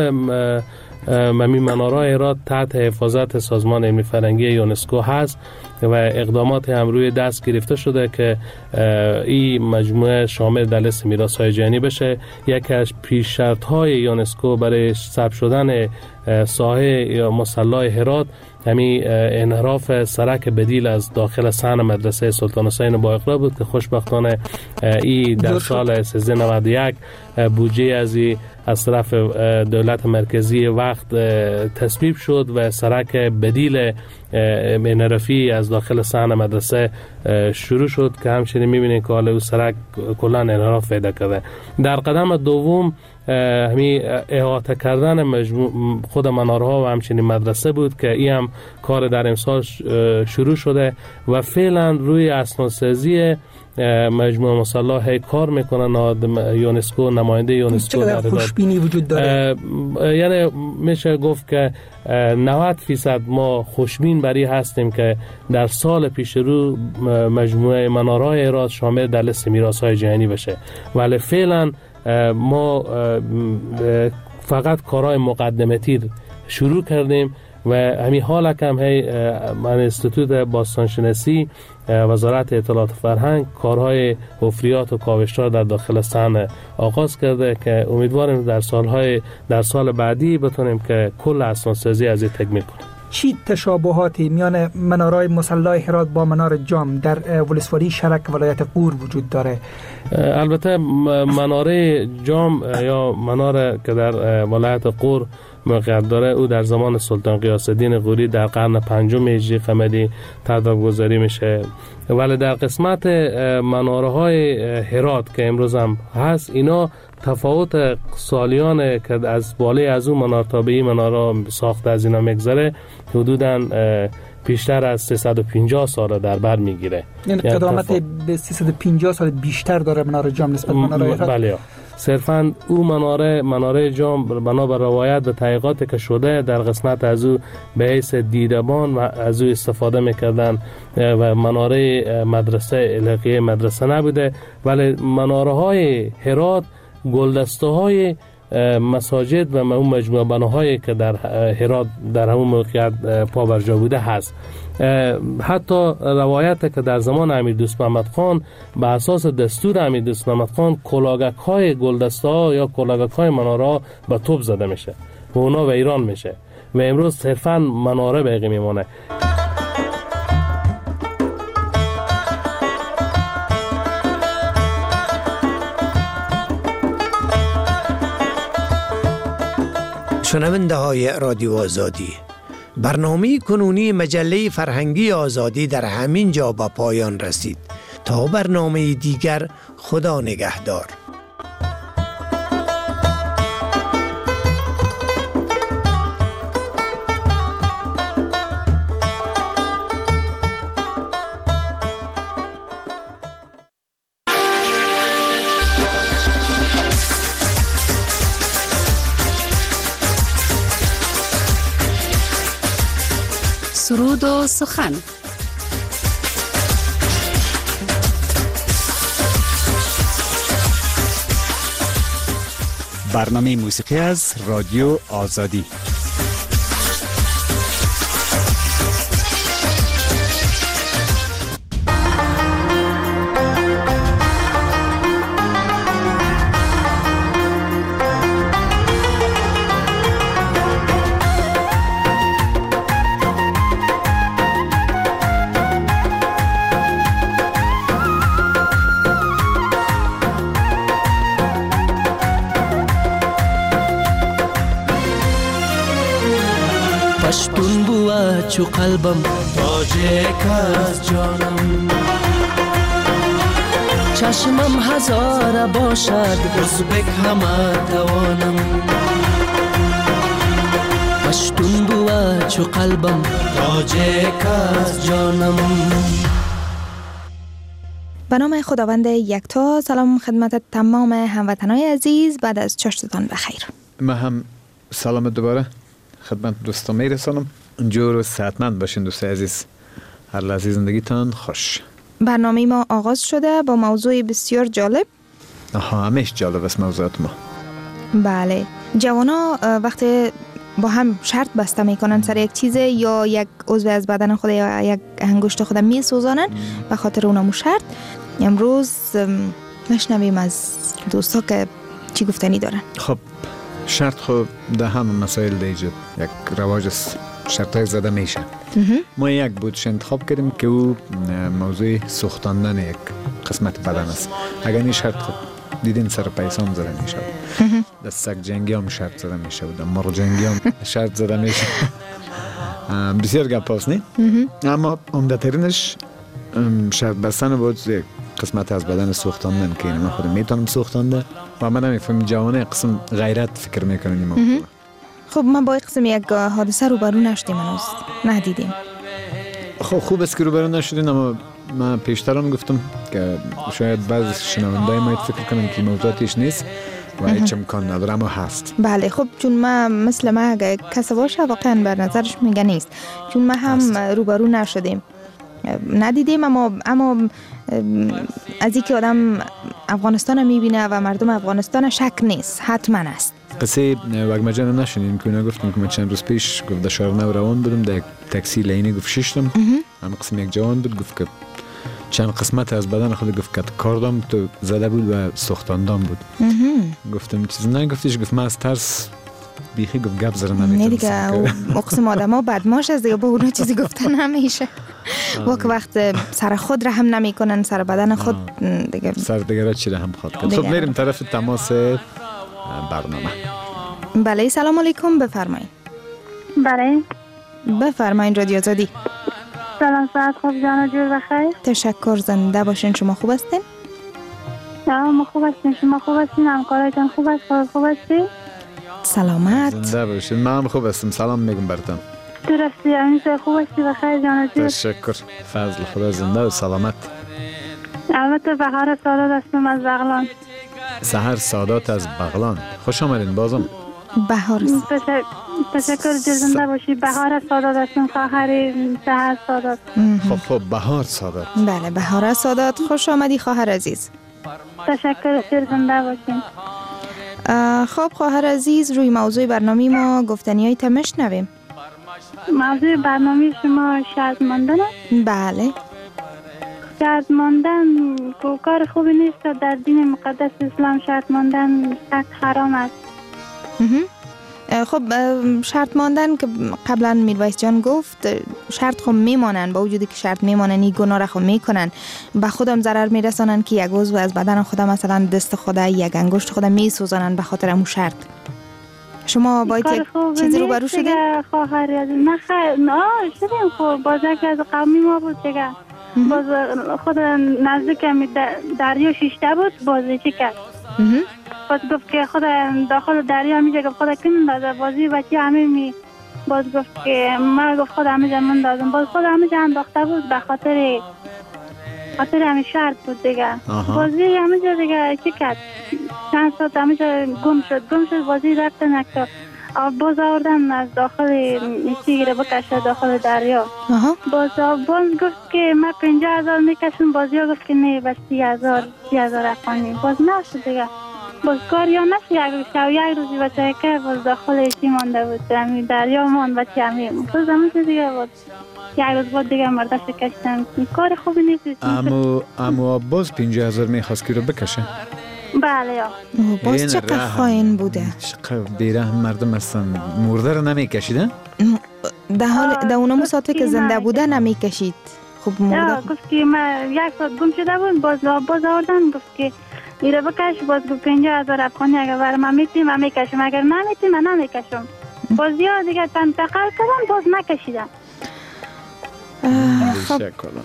[SPEAKER 10] ممی منارهای هرات تحت حفاظت سازمان علمی فرهنگی یونسکو هست و اقدامات هم روی دست گرفته شده که این مجموعه شامل در لیست میراث‌های جهانی بشه. یکی از پیش شرط‌های یونسکو برای ثبت شدن ساحه یا مسلح هرات همین انحراف سرک بدیل از داخل صحن مدرسه سلطان حسین بایقرا بود که خوشبختانه ای در سال سیزده نود و یک بودجه از از طرف دولت مرکزی وقت تصویب شد و سرک بدیل انحرافی از داخل صحن مدرسه شروع شد که همچنین می‌بینید که حالا او سرک کلا انحراف پیدا کرده. در قدم دوم همین احاطه کردن مجموع خود منارها و همچنین مدرسه بود که این هم کار در امسال شروع شده و فعلا روی اسنادسازی مجموعه مسلح کار میکنن. یونسکو نماینده یونسکو
[SPEAKER 11] چقدر خوشبینی وجود داره؟
[SPEAKER 10] یعنی میشه گفت که نود فیصد ما خوشبین بری هستیم که در سال پیش رو مجموعه منارهای هرات شامل در لیست میراث‌های جهانی بشه، ولی فعلا ما فقط کارهای مقدماتی شروع کردیم و همین حال کم هی انستیتوت باستانشناسی وزارت اطلاعات و فرهنگ کارهای حفریات و کاوش‌ها در داخل صحن آغاز کرده که امیدواریم در سالهای در سال بعدی بتونیم که کل اسنادسازی از این تکمیل کنیم.
[SPEAKER 11] چی تشابهاتی میان منارهای مسلح هرات با منار جام در ولسوالی شرک ولایت غور وجود داره؟
[SPEAKER 10] البته مناره جام یا مناره که در ولایت غور موقعیت داره. او در زمان سلطان غیاث الدین غوری در قرن پنجم هجری قمری تدارک گذاری میشه. ولی در قسمت مناره های هرات که امروز هم هست، اینا تفاوت سالیان که از بالای از اون منار تا به این مناره ساخته از اینا میگذره حدوداً بیشتر از سیصد و پنجاه سال در بر میگیره.
[SPEAKER 11] یعنی قدامت تفا... به سیصد و پنجاه سال بیشتر داره مناره جام نسبت به مناره هرات.
[SPEAKER 10] بله. صرفاً او مناره مناره جام بنابر روایت و تحقیقاتی که شده در قسمت از او به حیث دیدبان و از او استفاده میکردن و مناره مدرسه الهیه مدرسه نبوده، ولی مناره های هرات گلدسته های مساجد و اون مجموعه بناهایی که در هرات در همون موقعیت پا بر جا بوده هست. حتی روایت که در زمان امیر دوست محمد خان به اساس دستور امیر دوست محمد خان کلاگک های گلدسته ها یا کلاگک های مناره ها به توپ زده میشه و اونا به ایران میشه و امروز صرفا مناره باقی میمونه.
[SPEAKER 5] شنونده های رادیو آزادی، برنامه کنونی مجله فرهنگی آزادی در همین جا به پایان رسید. تا برنامه دیگر، خدا نگهدار.
[SPEAKER 12] سرود و سخن.
[SPEAKER 13] برنامه موسیقی از رادیو آزادی.
[SPEAKER 14] پشتون بود چو قلبم تاجک از جانم، چشمم هزار باشد ازبک همه توانم. پشتون بود چو قلبم تاجک از جانم.
[SPEAKER 15] به نام خداوند یکتا. سلام خدمت تمام هموطنان عزیز، بعد از چاشتتان بخیر.
[SPEAKER 16] ما هم سلام دوباره خدمت دوستان میرسانم. جور و صحتمند باشین دوست عزیز، هر لحظه زندگیتان خوش.
[SPEAKER 15] برنامه ما آغاز شده با موضوع بسیار جالب.
[SPEAKER 16] آها، همیش جالب است موضوعات ما.
[SPEAKER 15] بله، جوانا وقتی با هم شرط بسته میکنن سر یک چیز یا یک عضو از بدن خود یا یک انگشت خود میسوزانن به خاطر اونمو شرط. امروز نشنویم از دوستا که چی گفتنی دارن.
[SPEAKER 16] خب شرط خب در همه مسائل دیجه یک رواج شرطای زده میشه. ما یک بودش انتخاب کردیم که او موضوع سوختاندن یک قسمت بدن است. اگر این شرط خب دیدین سر پیسان زده میشه، در سگ جنگی هم شرط زده میشه، در مرغ جنگی هم شرط زده میشه. بسیار گپ هست نی؟ اما عمده ترینش شرط بستن بود قسمت از بدن سوختاندن که من خودم میتونم سوختانده و من نمیفهم جوانه قسم غیرت فکر میکنیم.
[SPEAKER 15] خب ما با قسم یک حادثه روبرو نشدیم، هنوز ندیدیم.
[SPEAKER 16] خب خوب است که روبرو نشدیم، اما من پیشترم گفتم که شاید بعض شنوندای ما فکر کنن که موضوعاتش نیست و هیچ امکان نداره، اما هست.
[SPEAKER 15] بله خب چون ما مثل ما اگه کسی باشه واقعا بر نظرش میگه نیست، چون ما هم روبرو نشدیم ندیدیم، اما اما از اینکه آدم افغانستان میبینه و مردم افغانستان شک نیست، حتما است.
[SPEAKER 16] قصه وگمجان نشنیدیم که اونا گفتیم که من چند روز پیش گفت در شهر نو روان بودم، در تاکسی لینی گفت ششتم، هم قسم یک جوان بود گفت که چند قسمت از بدن خود گفت که کاردم تو زده بود و سوختاندام بود. گفتم چیز نه، گفتیش گفت من از ترس بیخی گفت گپ زدم نمیتونم.
[SPEAKER 15] نه دیگه اقسم آدم ها بدماش از دیگه با اونا چیزی گفتن نمیشه. و که وقت سر خود رحم نمی کنن سر بدن خود دیگه
[SPEAKER 16] سر دیگه را چی رحم خواهد کرد. خب میریم طرف تماس برنامه.
[SPEAKER 15] بله سلام علیکم، بفرمایید.
[SPEAKER 17] بله
[SPEAKER 15] بفرمایید رادیو آزادی.
[SPEAKER 17] سلام، ساعت خوب جان جور بخیر.
[SPEAKER 15] تشکر، زنده باشین. شما خوب هستین؟
[SPEAKER 17] نه ما خوب هستیم، شما خوب هستین؟ همکارایتان خوب است؟ خود خوب هستی؟
[SPEAKER 15] سلامت.
[SPEAKER 16] زنده باشین. من هم خوب هستم. سلام میگم براتون.
[SPEAKER 17] درستی، امیسا خوب هستی؟ بخیر جان جور.
[SPEAKER 16] تشکر، فضل خدا، زنده و سلامت.
[SPEAKER 17] البته بهار سادات هستم از بغلان.
[SPEAKER 16] سحر سادات از بغلان، خوش آمدین بازم.
[SPEAKER 15] بهار
[SPEAKER 17] تشکر، زنده باشی. بهار سادات هستم، خواهر سحر سادات.
[SPEAKER 16] خب خب بهار سادات.
[SPEAKER 15] بله بهار سادات، خوش آمدی خواهر عزیز.
[SPEAKER 17] تشکر، زنده باشین.
[SPEAKER 15] خب خواهر عزیز، روی موضوع برنامه ما گفتنی های تمش نویم.
[SPEAKER 17] موضوع برنامه شما شرط ماندن است؟
[SPEAKER 15] بله.
[SPEAKER 17] شرط ماندن کار خوبی نیست. در دین مقدس اسلام شرط ماندن حرام است.
[SPEAKER 15] خب شرط ماندن که قبلا میرویس جان گفت شرط خود میمانن، با وجودی که شرط میمانن این گناه را خود میکنن، به خودم ضرر میرسانن که یک عضو از بدن خودم، مثلا دست خود یک انگشت خودم میسوزانن به خاطر امو شرط. شما باید یک چیزی رو برو شده؟
[SPEAKER 17] خواهر نه خیر، نه شدیم. خب بازک از قومی ما بود دیگه. باز خود نزدیک دریا شیشته بود، بازی چی کرد؟ باز گفت که خود داخل دریا میشه که خود کنم دازه بازی بچه همه می باز گفت که ما گفت خود همه جا من دازم، باز خود همه جا انداخته بود به خاطر خاطر همه شرط بود دیگه. بازی همه جا دیگه چی کرد؟ چند ساعت همه جا گم شد گم شد بازی رفت نکتا. باز آوردن از داخل چی گیره بکشه داخل دریا. باز باز گفت که من پنجاه هزار میکشم، بازی ها گفت که نه بس سی هزار سی هزار افغانی. باز نشد دیگه. باز کار یا نشد. یک شو یک روزی بچه که باز داخل چی مانده بود، همی دریا ماند بچه همی باز همه چیز دیگه بود. یک روز بود دیگه مرده شکشتن. کار خوبی نیست.
[SPEAKER 16] امو امو باز پنجاه هزار میخواست که رو بکشه.
[SPEAKER 17] بله یا
[SPEAKER 15] باز چقدر خواهین بوده،
[SPEAKER 16] چقدر بیرحم مردم هستن. مرده رو نمیکشیدن؟
[SPEAKER 15] در حال در اونمو ساعته که زنده بوده نمیکشید. خب مرده
[SPEAKER 17] گفت که من یک ساعت گم شده بود، باز باز آوردن گفت که ایره بکش. باز گفت پنجاه هزار افغانی اگر برای من میتیم من میکشم، اگر نمیتیم من نمیکشم. باز یا دیگه تنتقل کردن باز نکشیدن.
[SPEAKER 15] خب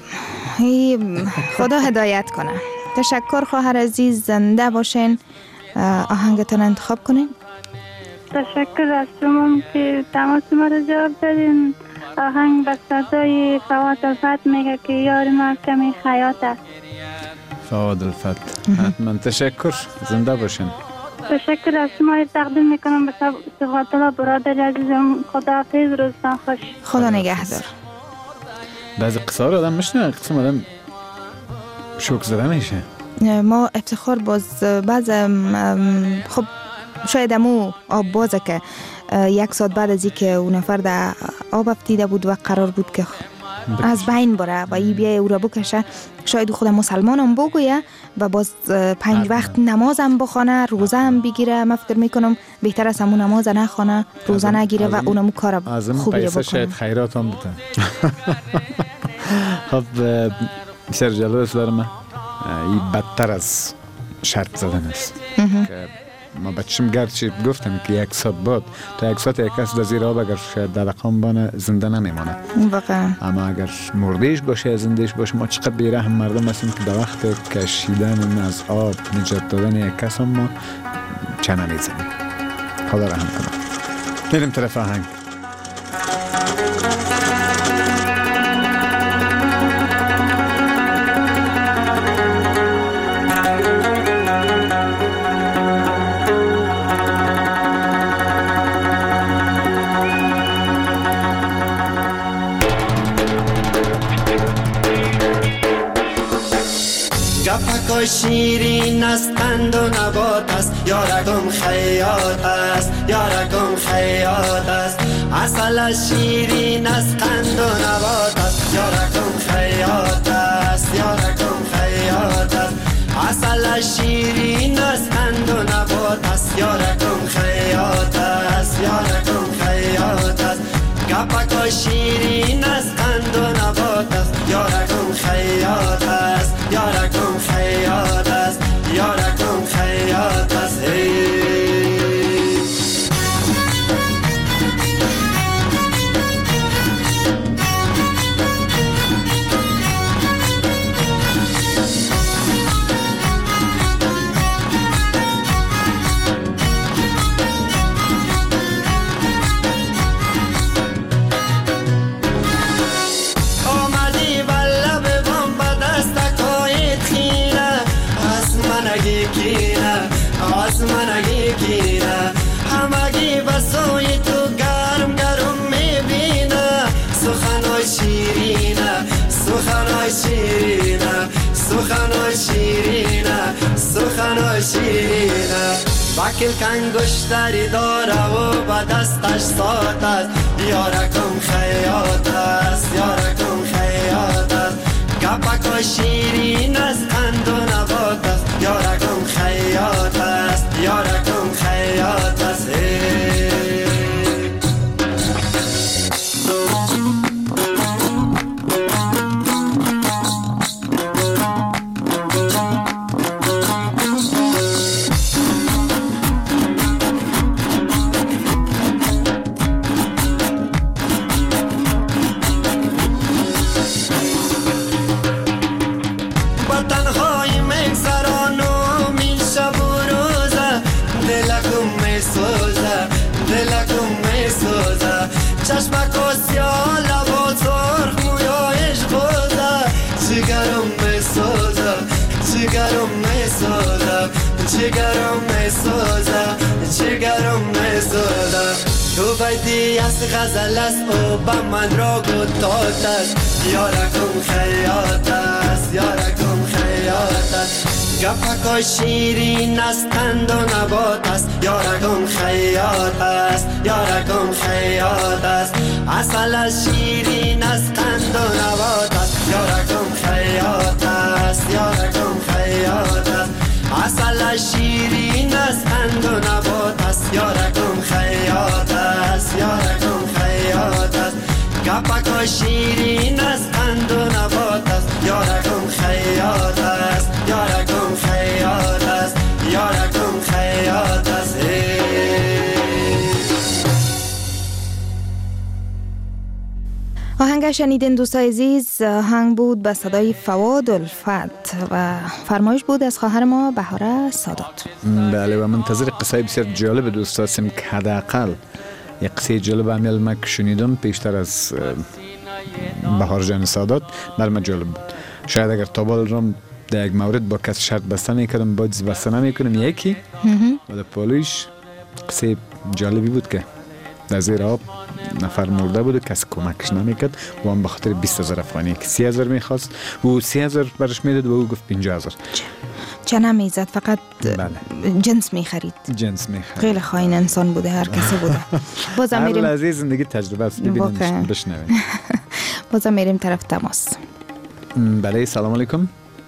[SPEAKER 15] خدا هدایت کنه. تشکر خواهر عزیز، زنده باشین. آهنگتون انتخاب کنین.
[SPEAKER 17] تشکر از شما که تماس ما رو جواب دادین. آهنگ به صدای فواد الفت میگه که یار ما کمی خیاط است.
[SPEAKER 16] فواد الفت، حتما تشکر، زنده باشین.
[SPEAKER 17] تشکر از شما تقدیم میکنم به صفات الله برادر عزیزم. خداحافظ، روزتان خوش.
[SPEAKER 15] خدا نگهدار.
[SPEAKER 16] بعضی قصار آدم میشنه، قسم آدم شوک زده میشه.
[SPEAKER 15] ما افتخار باز بعض خب شاید امو آب بازه که یک ساعت بعد از اینکه اون نفر در آب افتیده بود و قرار بود که از بین بره و ای بیای او را بکشه، شاید خود مسلمان هم بگویه و باز پنج وقت نماز هم بخونه، روزه هم بگیره. من فکر میکنم بهتر است همون نماز نخونه، روزه نگیره و اونمو کار خوبی بکنه.
[SPEAKER 16] شاید خیرات هم بکنه. خب بسیار جالب است برای من. این بدتر از شرط زدن است. ما بچم گرچه گفتم که یک ساعت بعد تا یک ساعت یک کس در زیر آب اگر شاید در رقم بانه زنده نمیمانه
[SPEAKER 15] واقعا.
[SPEAKER 16] اما اگر مردهش باشه زندهش باشه، ما چقدر بیرحم مردم هستیم که در وقت کشیدن از آب نجات دادن یک کس هم ما چه نمیزنیم. خدا رحم کنه. میریم طرف آهنگ.
[SPEAKER 14] گپکای شیرین است، قند و نبات است، یارگم خیاط است، یارگم خیاط است. عسل شیرین است، قند و نبات است، یارگم خیاط است، یارگم خیاط است. عسل شیرین است، قند و نبات است، یارگم خیاط است، یارگم خیاط است. گپکای شیرین است، قند و نبات است، یارگم خیاط است، یارگم خیاط است، یارگم خیاط است. وکیل کنگشتری داره و به دستش سات است یارکم خیاط است یارکم خیاط است گپک و شیرین از قند و نبات است یارکم خیاط است یارکم خیاط است چشمک و سیاه لب و سرخ مویایش بوده چگرم می سوزه چگرم می سوزه چگرم می سوزه چگرم می سوزه تو بیدی از غزل است او به من را گتات است یارکم خیاط است یارکم خیاط است گپک و شیرین است قند و نبات است یارکم خیاط است یارکم خیاط است عسل از شیرین است قند و نبات است یارکم خیاط است یارکم خیاط است عسل از شیرین است قند و نبات است یارکم خیاط است یارکم خیاط است گپک و شیرین است قند و نبات است یارکم خیاط است یارکم خیاط است یارکم خیاط است
[SPEAKER 15] آهنگ شنیدین دوستای عزیز آهنگ بود به صدای فواد الفت و فرمایش بود از خواهر ما بهاره سادات.
[SPEAKER 16] بله و منتظر قصه بسیار جالب دوست هستیم که حداقل یک قصه جالب عمل ما که شنیدم پیشتر از بهار جان سادات بر من جالب بود. شاید اگر تابال رم در یک مورد با کس شرط بسته میکردم باید بسته نمیکنم یکی و در پالویش قصه جالبی بود که در زیر آب نفر مرده بود و کسی کمکش نمیکرد و هم بخاطر بیست هزار افغانی که سی هزار میخواست و سی هزار برش میداد و او گفت پنجاه هزار
[SPEAKER 15] چه نمیزد فقط
[SPEAKER 16] بله.
[SPEAKER 15] جنس میخرید
[SPEAKER 16] جنس میخرید
[SPEAKER 15] خیلی خاین انسان بوده هر کسی بوده. بازم میریم
[SPEAKER 16] هر لحظه زندگی تجربه است ببینید بشنوید.
[SPEAKER 15] بازم میریم طرف تماس.
[SPEAKER 16] بله سلام علیکم.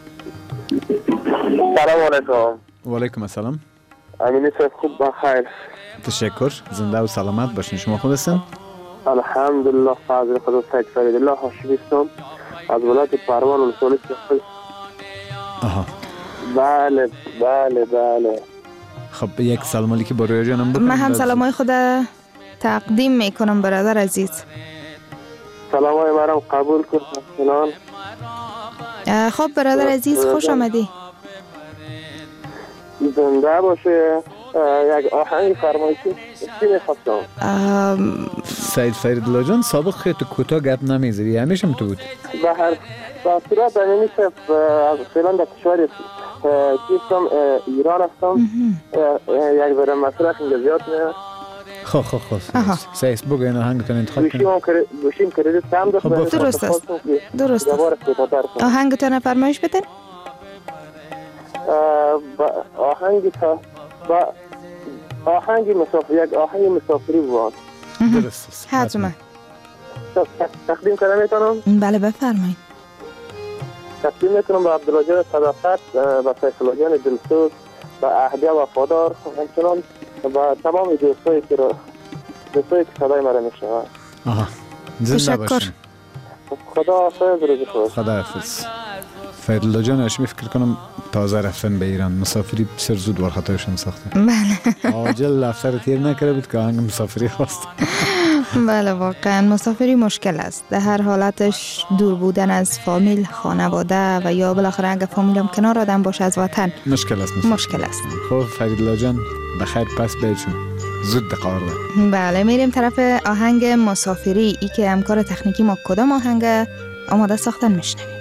[SPEAKER 18] سلام علیکم.
[SPEAKER 16] و علیکم السلام.
[SPEAKER 18] امین صاحب خوب بخیر.
[SPEAKER 16] تشکر زنده و سلامت باشین. شما خوب هستین؟
[SPEAKER 18] الحمدلله فضل خدا سید فرید الله هاشمی هستم از ولایت پروان ولسوالی سیستان.
[SPEAKER 16] آها
[SPEAKER 18] بله بله بله.
[SPEAKER 16] خب یک سلام علیکی با رویا جانم بکنم.
[SPEAKER 15] من هم سلامای خود تقدیم میکنم برادر عزیز.
[SPEAKER 18] سلامای مرم قبول کن حسنان.
[SPEAKER 15] خب برادر عزیز خوش آمدی.
[SPEAKER 18] زنده باشه. یک آهنگ فرمایشی چی میخواستم؟
[SPEAKER 16] سید فرید الله جان سابق خیلی تو کوتاه گپ نمیزدی همیشه هم تو بود.
[SPEAKER 18] به هر صورت امینی صاحب فعلا در کشور چیستم ایران هستم یک ذره مصرف اینجا زیاد میاد.
[SPEAKER 16] خب خب خب سیس بگو این آهنگتون انتخاب کنید.
[SPEAKER 18] گوشیم کردید سم دست
[SPEAKER 15] درست است درست است آهنگتون فرمایش بدن.
[SPEAKER 18] آهنگی تا با آهنگی مسافر یک آهنگ مسافری بود.
[SPEAKER 16] درست است
[SPEAKER 15] حتما
[SPEAKER 18] تقدیم کنم میتونم؟
[SPEAKER 15] بله بفرمایید.
[SPEAKER 18] تقدیم میکنم به عبدالله جان صداقت، به فیصله جان دلسوز، به اهدیه وفادار، همچنان به تمام دوستایی که دوستایی که صدای مرا میشنوند.
[SPEAKER 16] آها زنده باشین.
[SPEAKER 18] خدا حافظ روز خوش.
[SPEAKER 16] خدا حافظ. فرید الله جان هاشمی فکر کنم تازه رفتن به ایران. مسافری بسیار زود وارخطایشون ساخته.
[SPEAKER 15] بله.
[SPEAKER 16] عاجل لفتر تیر نکرده بود که آهنگ مسافری خواست.
[SPEAKER 15] بله واقعا مسافری مشکل است. در هر حالتش دور بودن از فامیل، خانواده و یا بالاخره اگه فامیلم کنار آدم باشه از وطن
[SPEAKER 16] مشکل است.
[SPEAKER 15] مشکل است.
[SPEAKER 16] خب فرید الله جان بخیر پس بهتون. زود دقار ده.
[SPEAKER 15] بله میریم طرف آهنگ مسافری. ای که همکار تکنیکی ما کدام آهنگ آماده ساختن میشنویم.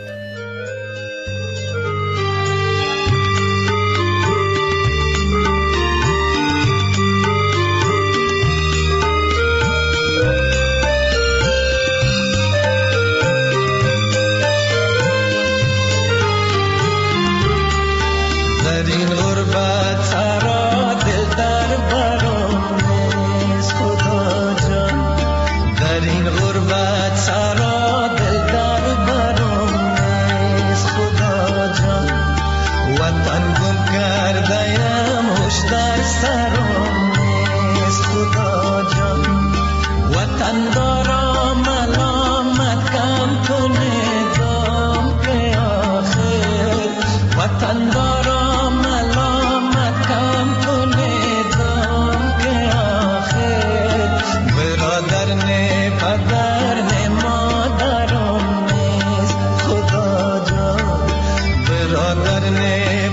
[SPEAKER 19] در این غربت سرا دل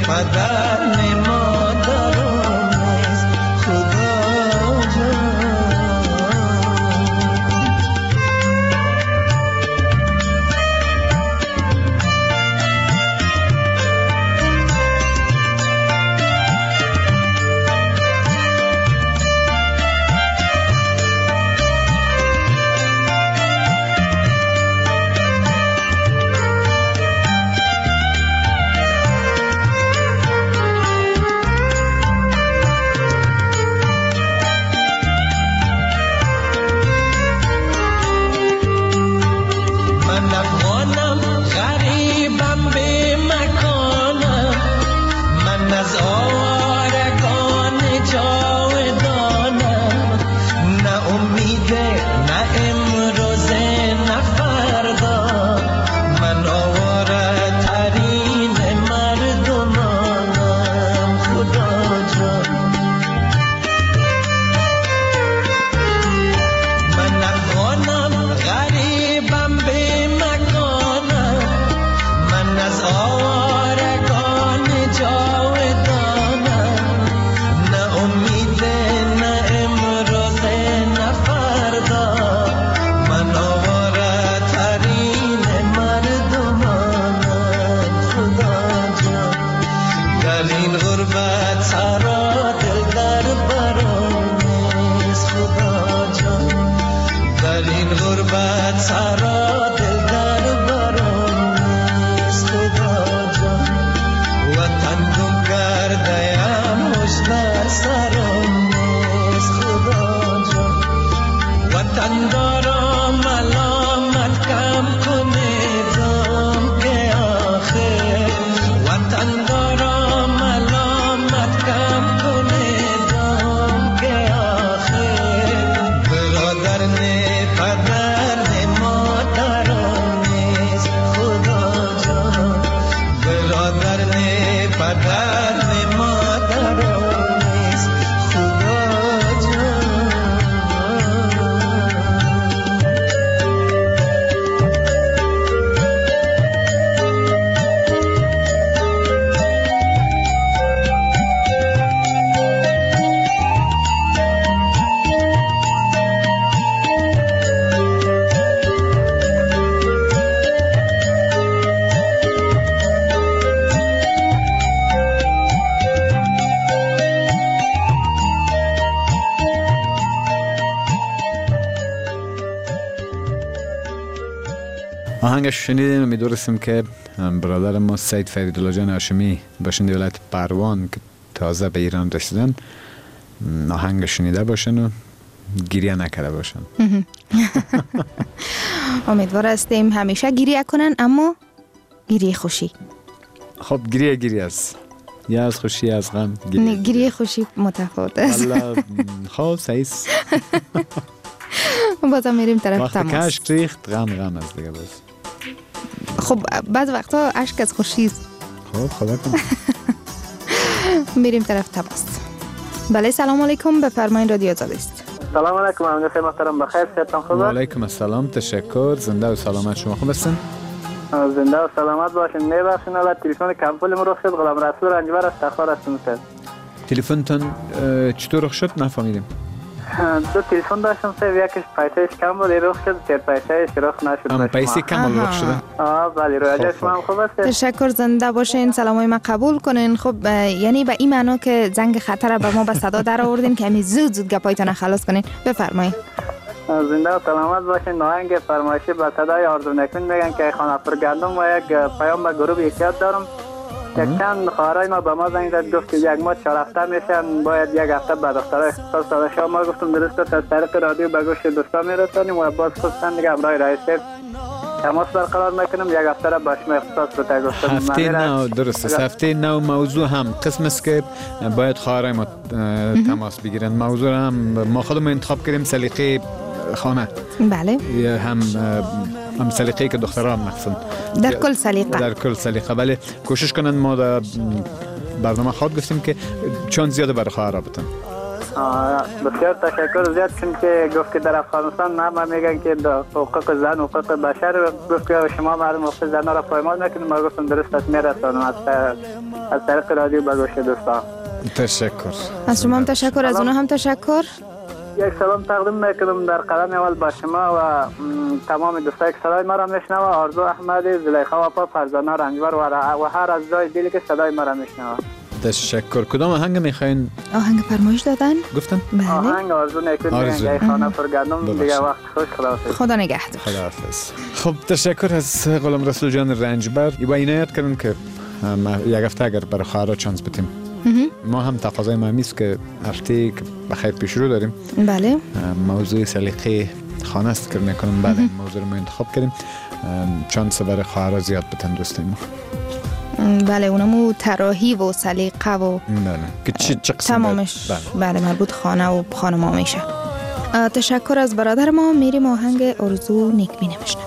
[SPEAKER 19] بدن مادرم نیست خدا جان.
[SPEAKER 16] آهنگش شنیدیم. امیدوارستم که برادر ما سید فریدالله جان هاشمی باشنده ولایت پروان که تازه به ایران رسیدن آهنگش شنیده باشن و گریه نکرده باشن.
[SPEAKER 15] امیدوار هستیم همیشه گریه کنن، اما گریه خوشی.
[SPEAKER 16] خب گریه گریه است، یا از خوشی از غم.
[SPEAKER 15] نه گریه خوشی متفاوت است.
[SPEAKER 16] خب صحیح.
[SPEAKER 15] بازم میریم طرف
[SPEAKER 16] وقتی
[SPEAKER 15] تماس.
[SPEAKER 16] که اشک ریخت غم غم است دیگه. باز
[SPEAKER 15] خب بعض وقتا اشک از خوشی است.
[SPEAKER 16] خب خدا کنه.
[SPEAKER 15] میریم طرف تماس. بله سلام علیکم، بفرمایید رادیو آزادی است.
[SPEAKER 18] سلام علیکم امیر خیلی محترم، بخیر صحتتان خوبه؟
[SPEAKER 16] و علیکم السلام، تشکر. زنده و سلامت شما خوب هستین؟
[SPEAKER 18] زنده و سلامت باشین. میبخشین حالا تلفن کمپل ما رخ شد، غلام رسول رنجبر از تخار هستم.
[SPEAKER 16] تلفنتون چطور رخ شد؟ نفهمیدم.
[SPEAKER 18] دو تلفن داشتم سه، یکیش پیسهش کم بود رخ شد، تیر پیسهش رخ نشد.
[SPEAKER 16] ام پیسه کم رخ شده.
[SPEAKER 18] آه بله، روی شما هم خوب است.
[SPEAKER 15] تشکر، زنده باشین، سلامای ما قبول کنین. خب یعنی به این معنا که زنگ خطر به ما به صدا در آوردین که همین زود زود گپایتون خلاص کنین. بفرمایید.
[SPEAKER 18] زنده و سلامت باشین. آهنگ فرمایشی به صدای آرزو نکن میگن که خانه پرگندم و یک پیام به گروه یکیات دارم. یک چند خواهرای ما به ما زنگ زد گفت که یک ماه چهار هفته میشن، باید یک هفته به دخترای اختصاص داده شما. ما گفتم درست است، از طریق رادیو به گوش دوستان میرسانیم و باز خصوصا دیگه همراه رئیس تماس برقرار میکنم. یک هفته را به شما اختصاص بده گفتم.
[SPEAKER 16] هفته نو درست است. هفته نو موضوع هم قسم است که باید خواهرای ما تماس بگیرن. موضوع هم ما خودمون انتخاب کردیم، سلیقه خانه.
[SPEAKER 15] بله.
[SPEAKER 16] هم هم سلیقه‌ای که دخترها هم نخصن.
[SPEAKER 15] در کل سلیقه.
[SPEAKER 16] در کل سلیقه. ولی کوشش کنن ما در برنامه خود گفتیم که چون زیاده برای خواهرها بتن.
[SPEAKER 20] بسیار تشکر زیاد، چون که گفت که در افغانستان همه میگن که حقوق زن و حقوق بشر، گفت که شما مردم حقوق زن را پایمال نکنید. ما گفتم درست است میرسانم از از طریق رادیو به گوش دوستان.
[SPEAKER 16] تشکر
[SPEAKER 15] از شما هم تشکر، از اونا هم تشکر.
[SPEAKER 20] یک سلام تقدیم میکنم در قدم اول با شما و تمام دوستایی که صدای ما را میشنوه. آرزو احمدی، زلیخا وفا، فرزانه رنجبر و هر از جای دیلی که صدای ما را میشنوه.
[SPEAKER 16] تشکر. کدام آهنگ میخواین؟
[SPEAKER 15] آهنگ فرمایش دادن؟
[SPEAKER 16] گفتم؟
[SPEAKER 15] بله.
[SPEAKER 20] آهنگ آرزو نیکون میگه خانه پر گندم. دیگه وقت خوش، خداحافظ.
[SPEAKER 15] خدا نگهدار.
[SPEAKER 16] خداحافظ. خب تشکر از غلام رسول جان رنجبر. و عنایت کردن که یک هفته اگر برای خواهرها چانس بدیم. ما هم تقاضای ما هست که هفته که بخیر پیش رو داریم.
[SPEAKER 15] بله.
[SPEAKER 16] موضوع سلیقه خانه است که میکنم. بله موضوع رو ما انتخاب کردیم. چانس برای خواهرها زیاد بتن دوستای ما.
[SPEAKER 15] بله اونمو طراحی و سلیقه و
[SPEAKER 16] بله که چی چه قسم
[SPEAKER 15] تمامش بله. بله مربوط خانه و خانم ها میشه. تشکر از برادر ما. میریم آهنگ آرزو نیک بینه بشنویم.